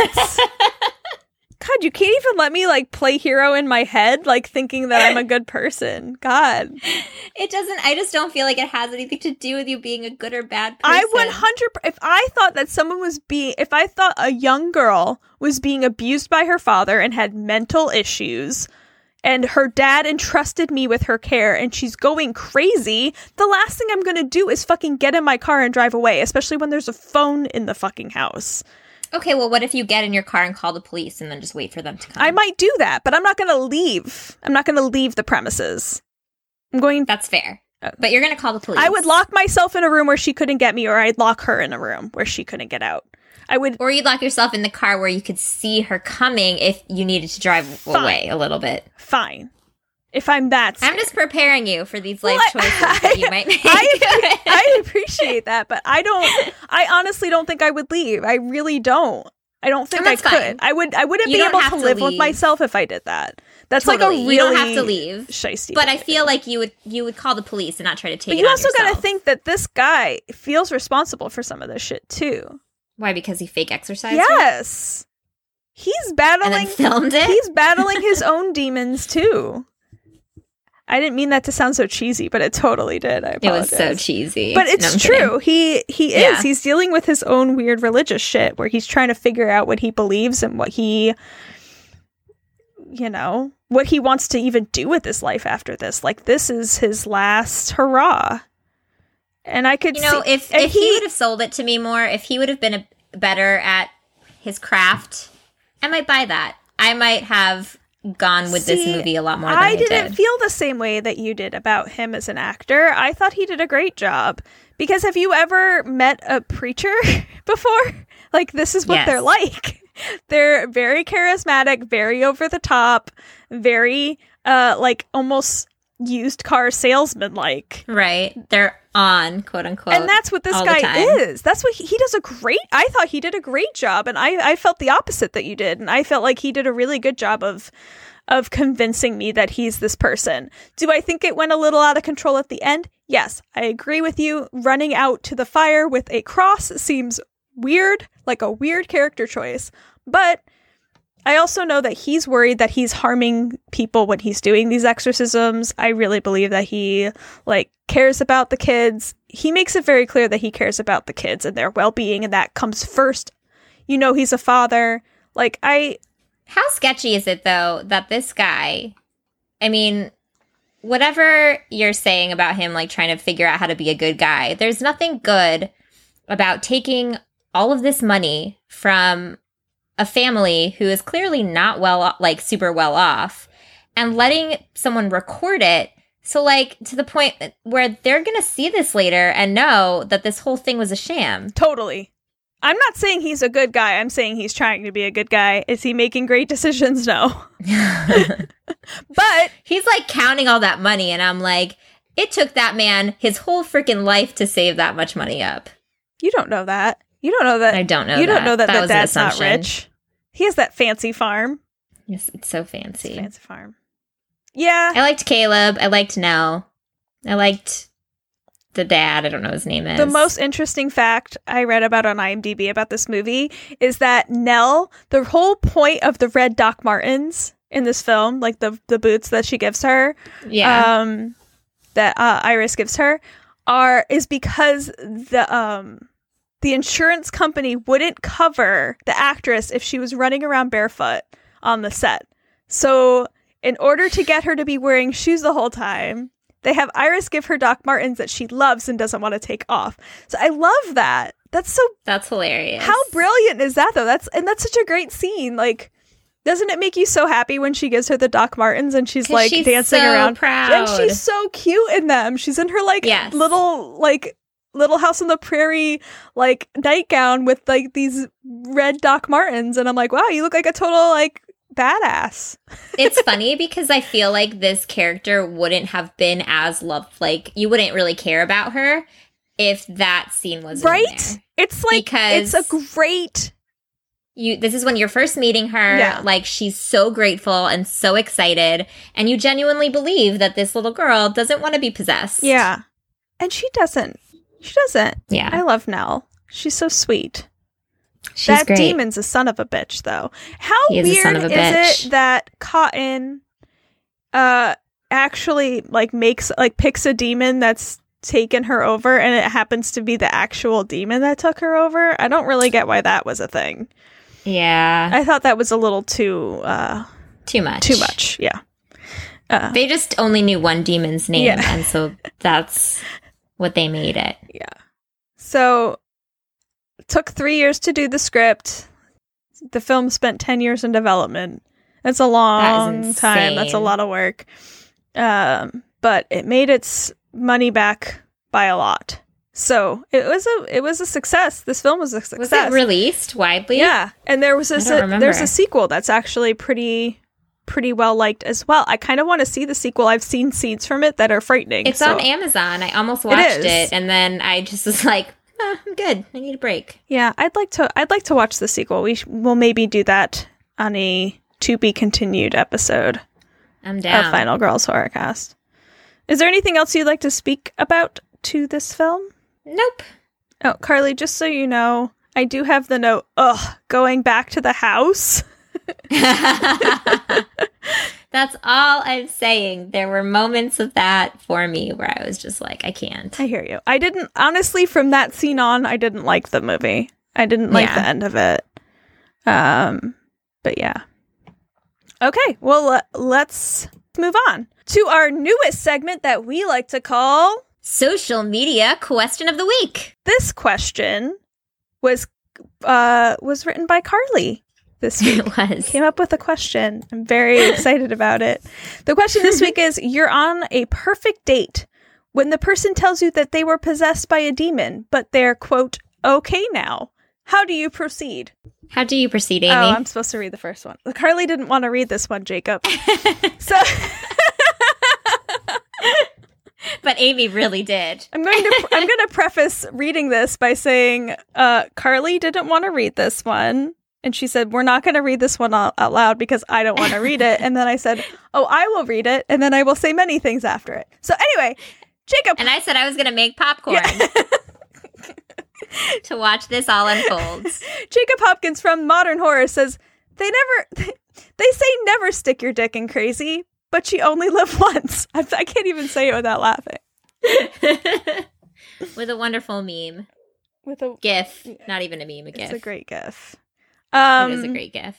God, you can't even let me like play hero in my head, like thinking that I'm a good person. God, it doesn't. I just don't feel like it has anything to do with you being a good or bad person. I 100. If I thought that if I thought a young girl was being abused by her father and had mental issues, and her dad entrusted me with her care, and she's going crazy, the last thing I'm gonna do is fucking get in my car and drive away, especially when there's a phone in the fucking house. Okay, well, what if you get in your car and call the police and then just wait for them to come? I might do that, but I'm not going to leave. I'm not going to leave the premises. That's fair. But you're going to call the police. I would lock myself in a room where she couldn't get me, or I'd lock her in a room where she couldn't get out. Or you'd lock yourself in the car where you could see her coming if you needed to drive away a little bit. Fine. If I'm that scared. I'm just preparing you for these life choices that you might make. I appreciate that, but I honestly don't think I would leave. I really don't. I don't think I could. Fine. I wouldn't be able to live with myself if I did that. That's totally. like a really you don't have to leave. Shiesty But thing I to feel do. like you would call the police and not try to take But it you on also got to yourself. think that this guy feels responsible for some of this shit too. Why? Because he fake exercised? Yes. He's And battling then filmed it? He's battling his own demons too. I didn't mean that to sound so cheesy, but it totally did. I It apologize. was so cheesy. But No, it's I'm true. kidding. He Yeah. is. He's dealing with his own weird religious shit where he's trying to figure out what he believes and what he, what he wants to even do with his life after this. Like, this is his last hurrah. And I could see... if he would have sold it to me more, if he would have been better at his craft, I might buy that. I might have gone with this movie a lot more than I didn't did. feel the same way that you did about him as an actor. I thought he did a great job. Because have you ever met a preacher before? Like, this is what Yes. they're like. They're very charismatic, very over the top, very, like, almost used car salesman like. Right. They're on, quote unquote. And that's what this all the guy time. is. That's what he does I thought he did a great job. And I felt the opposite that you did. And I felt like he did a really good job of convincing me that he's this person. Do I think it went a little out of control at the end? Yes, I agree with you. Running out to the fire with a cross seems weird, like a weird character choice. But I also know that he's worried that he's harming people when he's doing these exorcisms. I really believe that he, cares about the kids. He makes it very clear that he cares about the kids and their well-being, and that comes first. He's a father. How sketchy is it, though, that this guy, I mean, whatever you're saying about him, trying to figure out how to be a good guy, there's nothing good about taking all of this money from a family who is clearly not super well off and letting someone record it. So, to the point where they're going to see this later and know that this whole thing was a sham. Totally. I'm not saying he's a good guy. I'm saying he's trying to be a good guy. Is he making great decisions? No. But he's counting all that money, and I'm like, it took that man his whole freaking life to save that much money up. You don't know that. You don't know that. I don't know You that. don't know that That the was an dad's not assumption. rich. He has that fancy farm. Yes, it's so fancy. Fancy farm. Yeah. I liked Caleb. I liked Nell. I liked the dad. I don't know his name is. The most interesting fact I read about on IMDb about this movie is that Nell, the whole point of the red Doc Martens in this film, the boots that she gives her, that Iris gives her, is because the insurance company wouldn't cover the actress if she was running around barefoot on the set. So in order to get her to be wearing shoes the whole time, they have Iris give her Doc Martens that she loves and doesn't want to take off. So I love that. That's hilarious. How brilliant is that, though? That's such a great scene. Doesn't it make you so happy when she gives her the Doc Martens and she's she's dancing so around? proud. And she's so cute in them. She's in her Yes. little house on the prairie nightgown with these red Doc Martens, and I'm like, wow, you look like a total badass. It's funny because I feel like this character wouldn't have been as loved. You wouldn't really care about her if that scene wasn't Right? in there. It's Because it's a great. This is when you're first meeting her. Yeah. She's so grateful and so excited, and you genuinely believe that this little girl doesn't want to be possessed. Yeah, and she doesn't. Yeah. I love Nell. She's so sweet. She's That great. demon's a son of a bitch, though. How He is a weird son of a bitch. is it that Cotton actually picks a demon that's taken her over, and it happens to be the actual demon that took her over? I don't really get why that was a thing. Yeah. I thought that was a little too Too much. Yeah. They just only knew one demon's name, Yeah. and so that's what they made it. Yeah. So it took 3 years to do the script. The film spent 10 years in development. That's a long time. That's a lot of work. But it made its money back by a lot. So it was a success. This film was a success. Was it released widely? Yeah. And there's remember. a sequel that's actually pretty well liked as well. I kind of want to see the sequel. I've seen scenes from it that are frightening. It's on Amazon. I almost watched is. it, and then I just was like, I'm good. I need a break. Yeah, I'd like to watch the sequel. We'll maybe do that on a to be continued episode I'm down. A Final Girls Horrorcast. Is there anything else you'd like to speak about to this film? Nope. Oh, Carly, just so you know, I do have the note, going back to the house. That's all I'm saying. There were moments of that for me where I was just like, I can't. I hear you. I didn't, honestly, from that scene on, I didn't like the movie. I didn't like the end of it. But yeah. Okay, well, let's move on to our newest segment that we like to call Social Media Question of the Week. This question was written by Carly this week. It was. Came up with a question. I'm very excited about it. The question this week is, you're on a perfect date when the person tells you that they were possessed by a demon, but they're, quote, okay now. How do you proceed? How do you proceed, Amy? Oh, I'm supposed to read the first one. Carly didn't want to read this one, Jacob. So... But Amy really did. I'm going to preface reading this by saying Carly didn't want to read this one, and she said, we're not going to read this one out loud because I don't want to read it. And then I said, oh, I will read it, and then I will say many things after it. So anyway, Jacob. And I said I was going to make popcorn to watch this all unfold. Jacob Hopkins from Modern Horror says, they say never stick your dick in crazy, but you only live once. I can't even say it without laughing. With a wonderful meme. With a GIF. Not even a meme, a GIF. It's a great GIF. It is a great GIF.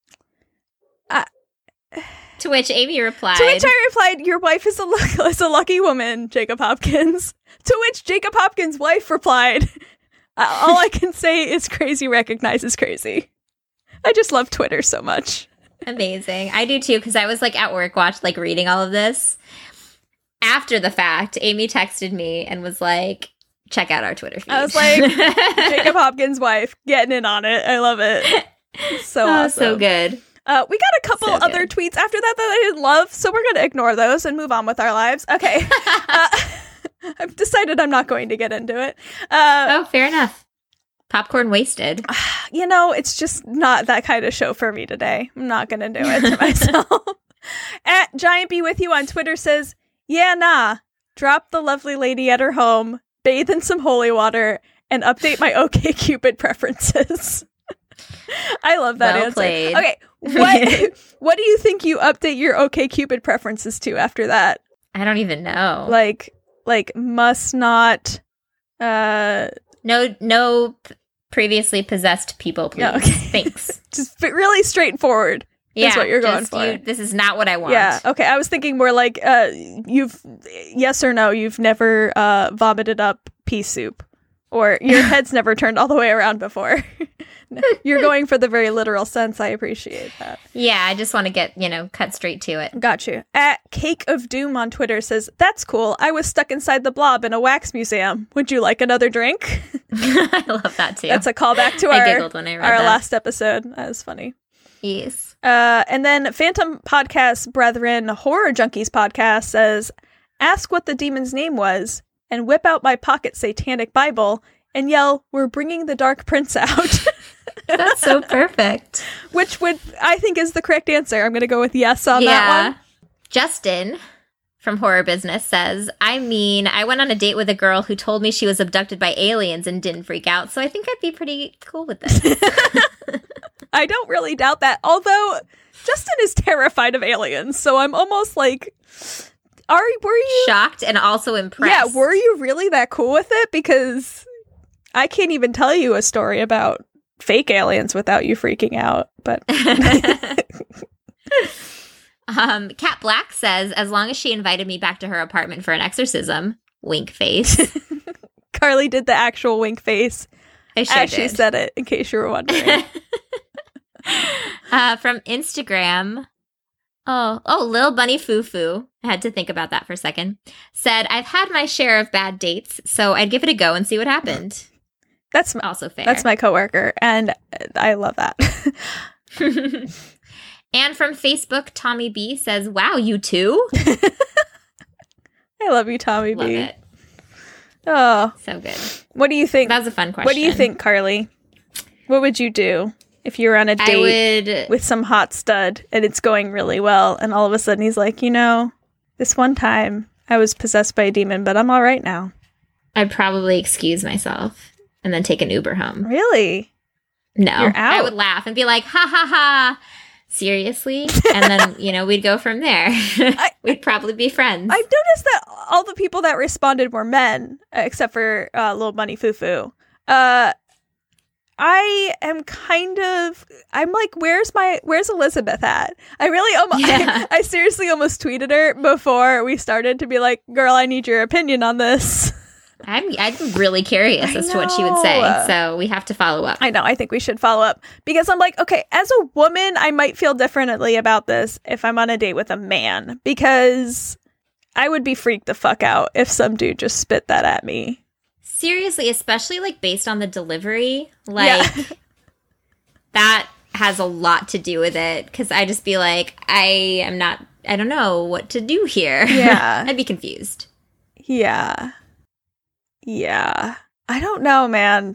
To which Amy replied. To which I replied, your wife is a lucky woman, Jacob Hopkins. To which Jacob Hopkins' wife replied, all I can say is crazy recognizes crazy. I just love Twitter so much. Amazing. I do too, because I was at work reading all of this. After the fact, Amy texted me and was like, check out our Twitter feed. I was like, Jacob Hopkins' wife, getting in on it. I love it. So awesome. So good. We got a couple other tweets after that I didn't love, so we're going to ignore those and move on with our lives. Okay. I've decided I'm not going to get into it. Fair enough. Popcorn wasted. It's just not that kind of show for me today. I'm not going to do it to myself. At Giant Be With You on Twitter says, yeah, nah. Drop the lovely lady at her home, bathe in some holy water, and update my OkCupid preferences. I love that answer. Played. Okay, what do you think you update your OkCupid preferences to after that? I don't even know. Like must not... No previously possessed people, please. Yeah, okay. Thanks. Just really straightforward. That's what you're going for. This is not what I want. Yeah, okay. I was thinking more like, yes or no, you've never vomited up pea soup. Or your head's never turned all the way around before. You're going for the very literal sense. I appreciate that. Yeah, I just want to get, cut straight to it. Got you. At Cake of Doom on Twitter says, that's cool. I was stuck inside the blob in a wax museum. Would you like another drink? I love that too. That's a callback to I giggled when I read our that. last episode. That was funny. Yes. And then Phantom Podcast Brethren Horror Junkies podcast says, ask what the demon's name was and whip out my pocket satanic Bible and yell, we're bringing the Dark Prince out. That's so perfect. Which I think is the correct answer. I'm going to go with yes on that one. Justin from Horror Business says, I went on a date with a girl who told me she was abducted by aliens and didn't freak out, so I think I'd be pretty cool with this. I don't really doubt that. Although Justin is terrified of aliens, so I'm almost like, were you shocked and also impressed? Yeah, were you really that cool with it? Because I can't even tell you a story about fake aliens without you freaking out. But Cat Black says, as long as she invited me back to her apartment for an exorcism, wink face. Carly did the actual wink face as she did. said it, in case you were wondering. From Instagram, Lil Bunny Foo Foo, I had to think about that for a second, said, I've had my share of bad dates, so I'd give it a go and see what happened. That's also fair. That's my coworker, and I love that. And from Facebook, Tommy B says, wow, you too? I love you, Tommy love B. It. Oh. So good. What do you think? That was a fun question. What do you think, Carly? What would you do? If you were on a I date would. with some hot stud and it's going really well, and all of a sudden he's like, this one time I was possessed by a demon, but I'm all right now. I'd probably excuse myself and then take an Uber home. Really? No, You're out. I would laugh and be like, ha ha ha. Seriously? And then, we'd go from there. We'd probably be friends. I've noticed that all the people that responded were men, except for Lil Bunny Fufu. I am I'm like, where's Elizabeth at? I really I seriously almost tweeted her before we started to be like, girl, I need your opinion on this. I'm really curious as to what she would say, so we have to follow up. I know, I think we should follow up, because I'm like, okay, as a woman, I might feel differently about this if I'm on a date with a man, because I would be freaked the fuck out if some dude just spit that at me. Seriously, especially like based on the delivery, that has a lot to do with it, because I just be like, I don't know what to do here. Yeah. I'd be confused. Yeah. I don't know, man.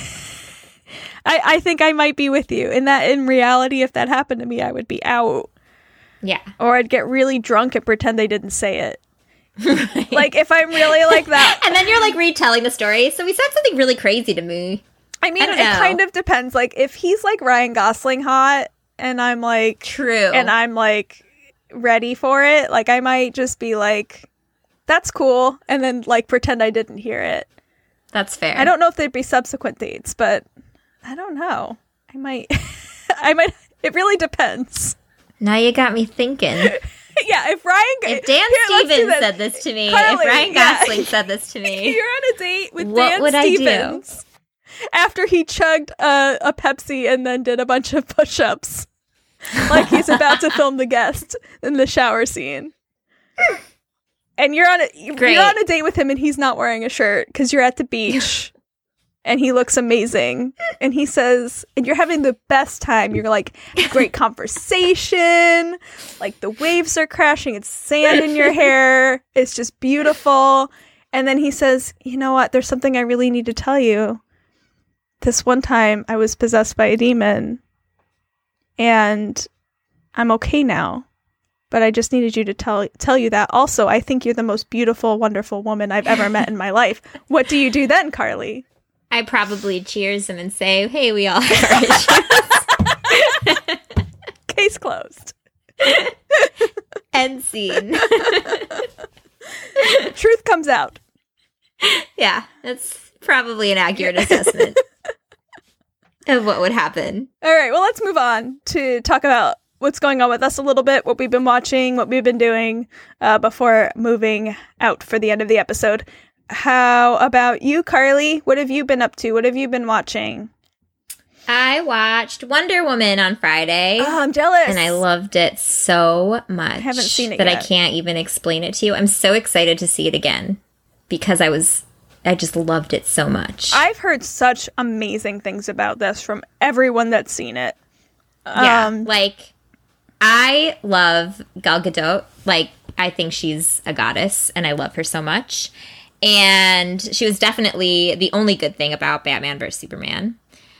I think I might be with you in that. In reality, if that happened to me, I would be out. Yeah. Or I'd get really drunk and pretend they didn't say it. Right. Like, if I'm really like that. And then you're like retelling the story. So he said something really crazy to me. I mean, don't it know. kind of depends. Like, if he's like Ryan Gosling hot and I'm like, True. and I'm like ready for it, like, I might just be like, that's cool. And then like pretend I didn't hear it. That's fair. I don't know if there'd be subsequent dates, but I don't know. I might, it really depends. Now you got me thinking. Yeah, if Dan let's do Stevens this. said this to me, Carly, if Ryan yeah. Gosling said this to me, You're on a date with What Dan would I do? Stevens after he chugged a Pepsi and then did a bunch of push-ups. Like he's about to film The Guest in the shower scene. And you're on a date with him and he's not wearing a shirt because you're at the beach and he looks amazing. And he says, and you're having the best time. You're like, great conversation. Like the waves are crashing. It's sand in your hair. It's just beautiful. And then he says, you know what? There's something I really need to tell you. This one time I was possessed by a demon and I'm okay now. But I just needed you to tell you that. Also, I think you're the most beautiful, wonderful woman I've ever met in my life. What do you do then, Carly? I probably cheers him and say, hey, we all have our issues. Case closed. End scene. Truth comes out. Yeah, that's probably an accurate assessment of what would happen. All right, well, let's move on to talk about what's going on with us a little bit, what we've been watching, what we've been doing before moving out for the end of the episode. How about you, Carly? What have you been up to? What have you been watching? I watched Wonder Woman on Friday. Oh, I'm jealous. And I loved it so much. I haven't seen it that yet. I can't even explain it to you. I'm so excited to see it again because I just loved it so much. I've heard such amazing things about this from everyone that's seen it. I love Gal Gadot. Like, I think she's a goddess, and I love her so much. And she was definitely the only good thing about Batman vs. Superman.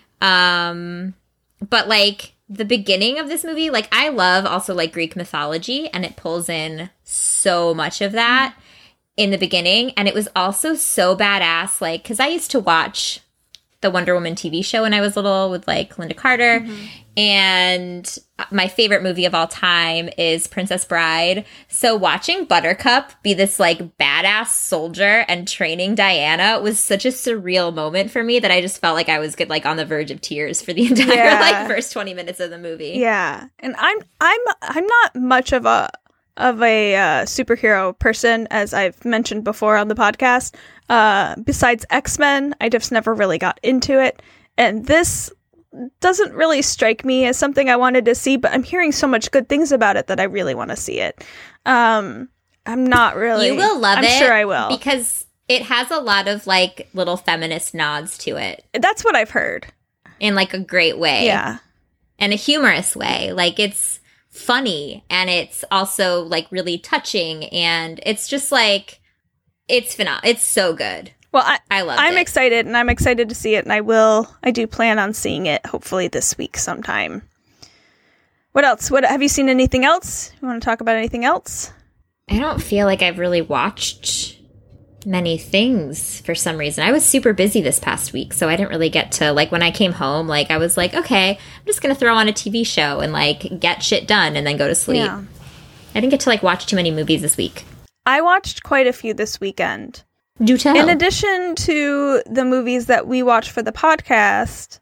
But, like, the beginning of this movie, like, I love also, like, Greek mythology, and it pulls in so much of that in the beginning. And it was also so badass, like, because I used to watch the Wonder Woman TV show when I was little with, like, Linda Carter. Mm-hmm. And my favorite movie of all time is Princess Bride. So watching Buttercup be this, like, badass soldier and training Diana was such a surreal moment for me that I just felt like I was like on the verge of tears for the entire like first 20 minutes of the movie. Yeah. And I'm not much of a superhero person, as I've mentioned before on the podcast. Besides X-Men, I just never really got into it. And this doesn't really strike me as something I wanted to see, but I'm hearing so much good things about it that I really want to see it. I'm not really. You will love it. I'm sure I will. Because it has a lot of, like, little feminist nods to it. That's what I've heard. In, like, a great way. Yeah. And a humorous way. Like, it's funny, and it's also, like, really touching, and it's just, like, it's phenomenal. It's so good. Well, I loved I'm it. excited, and I'm excited to see it, and I do plan on seeing it hopefully this week sometime. What else? Have you seen anything else? You want to talk about anything else? I don't feel like I've really watched many things for some reason. I was super busy this past week, so I didn't really get to, like, when I came home, like, I was like, okay, I'm just gonna throw on a TV show and, like, get shit done and then go to sleep. Yeah. I didn't get to, like, watch too many movies this week. I watched quite a few this weekend. Do tell. In addition to the movies that we watch for the podcast,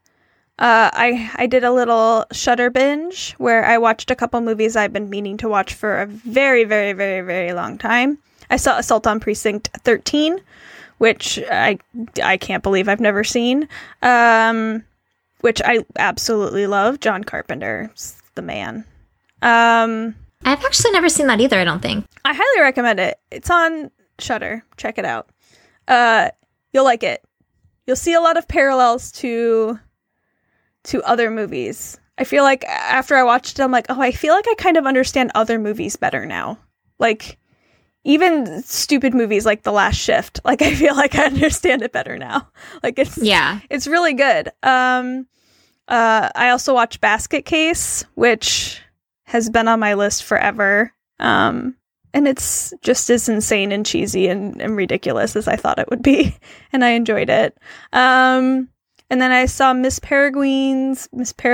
I did a little Shudder binge where I watched a couple movies I've been meaning to watch for a very, very, very, very long time. I saw Assault on Precinct 13, which I can't believe I've never seen, which I absolutely love. John Carpenter's the man. I've actually never seen that either, I don't think. I highly recommend it. It's on Shudder. Check it out. You'll like it. You'll see a lot of parallels to other movies. I feel like after I watched it, I'm like, oh, I feel like I kind of understand other movies better now. Like, even stupid movies like The Last Shift. Like, I feel like I understand it better now. Like, it's really good. I also watched Basket Case, which has been on my list forever. And it's just as insane and cheesy and ridiculous as I thought it would be. And I enjoyed it. And then I saw Miss Peregrine's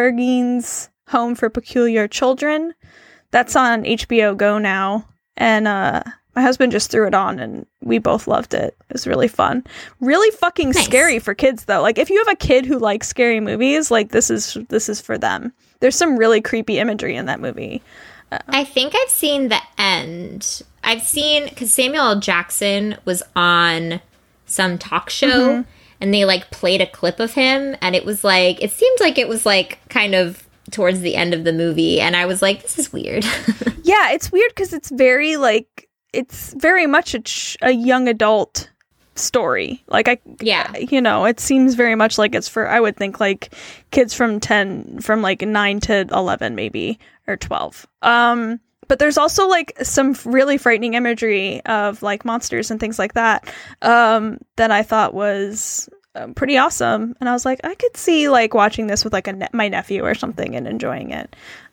Home for Peculiar Children. That's on HBO Go now. And my husband just threw it on and we both loved it. It was really fun. Really fucking scary for kids, though. Like, if you have a kid who likes scary movies, like, this is for them. There's some really creepy imagery in that movie. I think I've seen the end. Because Samuel L. Jackson was on some talk show, and they, like, played a clip of him, and it was, like, it seemed like it was, like, kind of towards the end of the movie, and I was like, this is weird. Yeah, it's weird because it's very, like, it's very much a young adult story. Like, it seems very much like it's for, I would think, like, kids from 9 to 11 maybe, or 12. But there's also, like, some really frightening imagery of, like, monsters and things like that that I thought was pretty awesome. And I was like, I could see, like, watching this with, like, my nephew or something and enjoying it.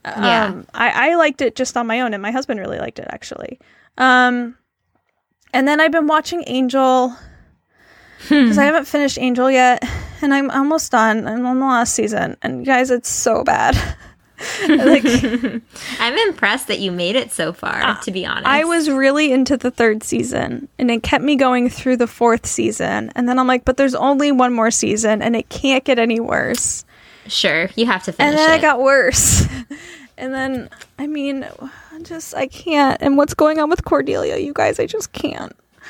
I liked it just on my own, and my husband really liked it, actually. And then I've been watching Angel, because I haven't finished Angel yet, and I'm almost done. I'm on the last season, and guys, it's so bad. Like, I'm impressed that you made it so far, to be honest. I was really into the 3rd season, and it kept me going through the 4th season, and then I'm like, but there's only one more season, and it can't get any worse. Sure, you have to finish it. And then it got worse. And then, I mean, I can't. And what's going on with Cordelia, you guys, I just can't.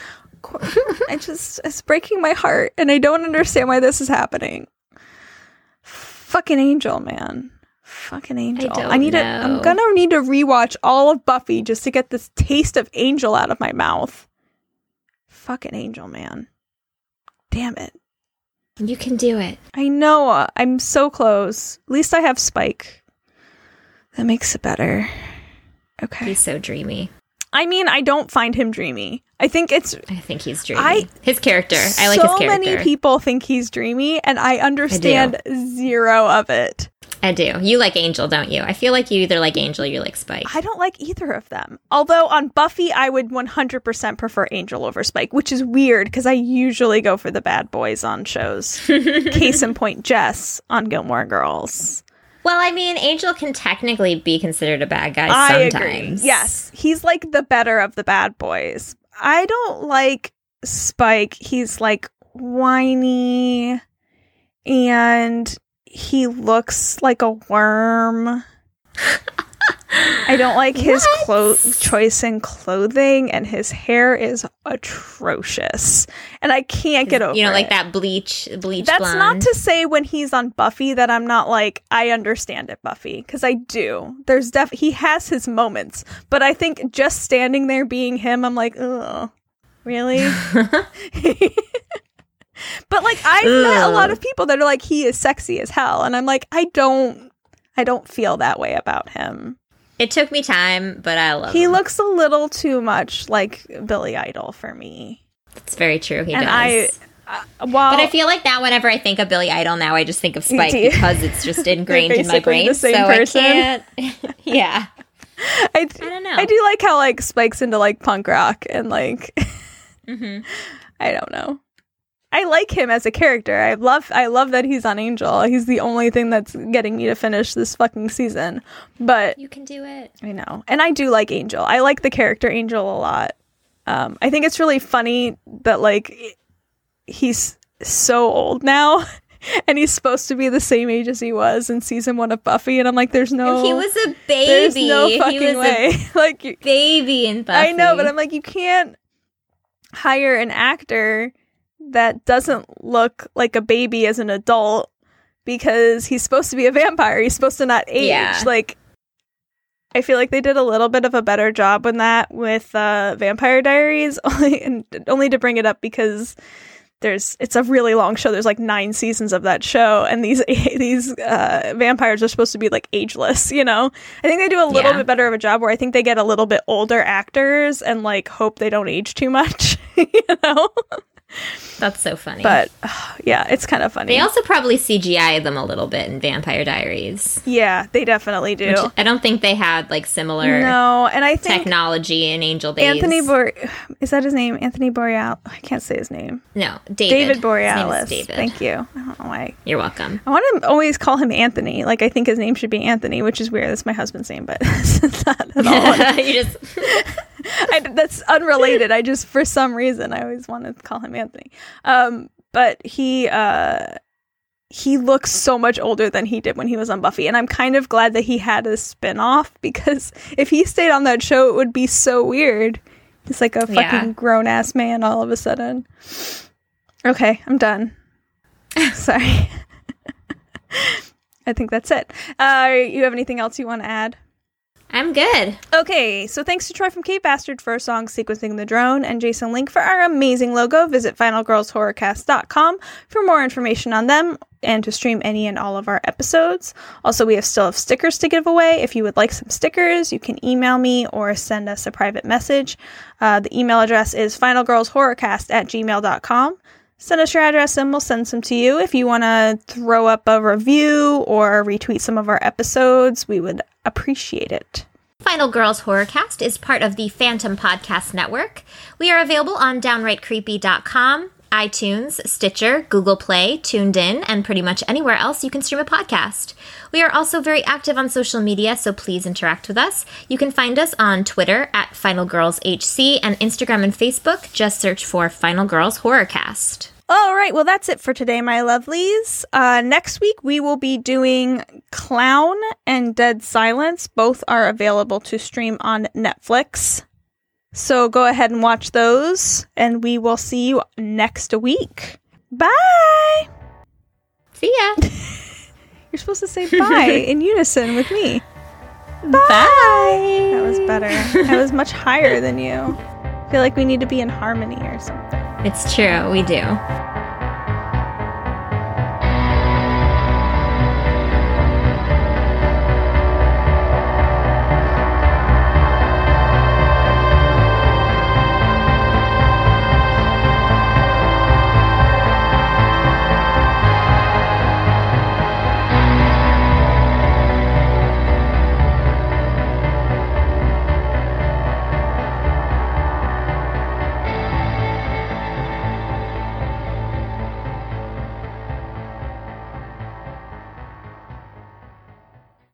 It's breaking my heart, and I don't understand why this is happening. Fucking Angel, man. Fucking Angel. I'm gonna need to rewatch all of Buffy just to get this taste of Angel out of my mouth. Fucking Angel, man. Damn it. You can do it. I know. I'm so close. At least I have Spike. That makes it better. Okay. He's so dreamy. I mean, I don't find him dreamy. I think he's dreamy. His character. I like his character. So many people think he's dreamy, and I understand zero of it. I do. You like Angel, don't you? I feel like you either like Angel or you like Spike. I don't like either of them. Although on Buffy, I would 100% prefer Angel over Spike, which is weird because I usually go for the bad boys on shows. Case in point, Jess on Gilmore Girls. Well, I mean, Angel can technically be considered a bad guy sometimes. I agree. Yes. He's like the better of the bad boys. I don't like Spike. He's like whiny and he looks like a worm. I don't like his choice in clothing, and his hair is atrocious. And I can't get over it. You know, like that bleach That's blonde. not to say when he's on Buffy that I'm not like, I understand it, Buffy, because I do. There's he has his moments, but I think just standing there being him, I'm like, ugh, really? But like, I've met a lot of people that are like, he is sexy as hell, and I'm like, I don't feel that way about him. It took me time, but I love him. He looks a little too much like Billy Idol for me. It's very true. He and does. While But I feel like now whenever I think of Billy Idol now, I just think of Spike do. because it's just ingrained in my basically brain. the same so person. I can't. Yeah. I don't know. I do like how like Spike's into like punk rock and like Mm-hmm. I don't know. I like him as a character. I love that he's on Angel. He's the only thing that's getting me to finish this fucking season. But You can do it. I know. And I do like Angel. I like the character Angel a lot. I think it's really funny that like he's so old now and he's supposed to be the same age as he was in season 1 of Buffy, and I'm like, there's no He was a baby. there's no fucking he was way. Like a baby in Buffy. I know, but I'm like, you can't hire an actor that doesn't look like a baby as an adult because he's supposed to be a vampire. He's supposed to not age. Yeah. Like, I feel like they did a little bit of a better job with that with Vampire Diaries, only to bring it up because it's a really long show. There's like 9 seasons of that show, and these vampires are supposed to be like ageless, you know? I think they do a little bit better of a job where I think they get a little bit older actors and like hope they don't age too much, you know? That's so funny. But yeah, it's kind of funny. They also probably CGI them a little bit in Vampire Diaries. Yeah, they definitely do. Which I don't think they had like similar No, and I think technology in Angel Days. is that his name? Anthony Boreal. I can't say his name. No, David His Borealis. name is David. Thank you. I don't know why. You're welcome. I want to always call him Anthony. Like, I think his name should be Anthony, which is weird. That's my husband's name, but it's not at all. You just That's unrelated. I just, for some reason, I always wanted to call him Anthony. But he looks so much older than he did when he was on Buffy. And I'm kind of glad that he had a spin-off, because if he stayed on that show, it would be so weird. He's like a fucking grown-ass man all of a sudden. Okay, I'm done. Sorry. I think that's it. You have anything else you want to add? I'm good. Okay, so thanks to Troy from Cape Bastard for our song Sequencing the Drone, and Jason Link for our amazing logo. Visit finalgirlshorrorcast.com for more information on them and to stream any and all of our episodes. Also, we still have stickers to give away. If you would like some stickers, you can email me or send us a private message. The email address is finalgirlshorrorcast@gmail.com. Send us your address and we'll send some to you. If you want to throw up a review or retweet some of our episodes, we would appreciate it. Final Girls Horrorcast is part of the Phantom Podcast Network. We are available on downrightcreepy.com, iTunes, Stitcher, Google Play, Tuned In, and pretty much anywhere else you can stream a podcast. We are also very active on social media, so please interact with us. You can find us on Twitter at FinalGirlsHC and Instagram and Facebook. Just search for Final Girls Horrorcast. All right, well, that's it for today, my lovelies. Next week, we will be doing Clown and Dead Silence. Both are available to stream on Netflix. So go ahead and watch those, and we will see you next week. Bye! See ya! You're supposed to say bye in unison with me. Bye! That was better. I was much higher than you. I feel like we need to be in harmony or something. It's true, we do.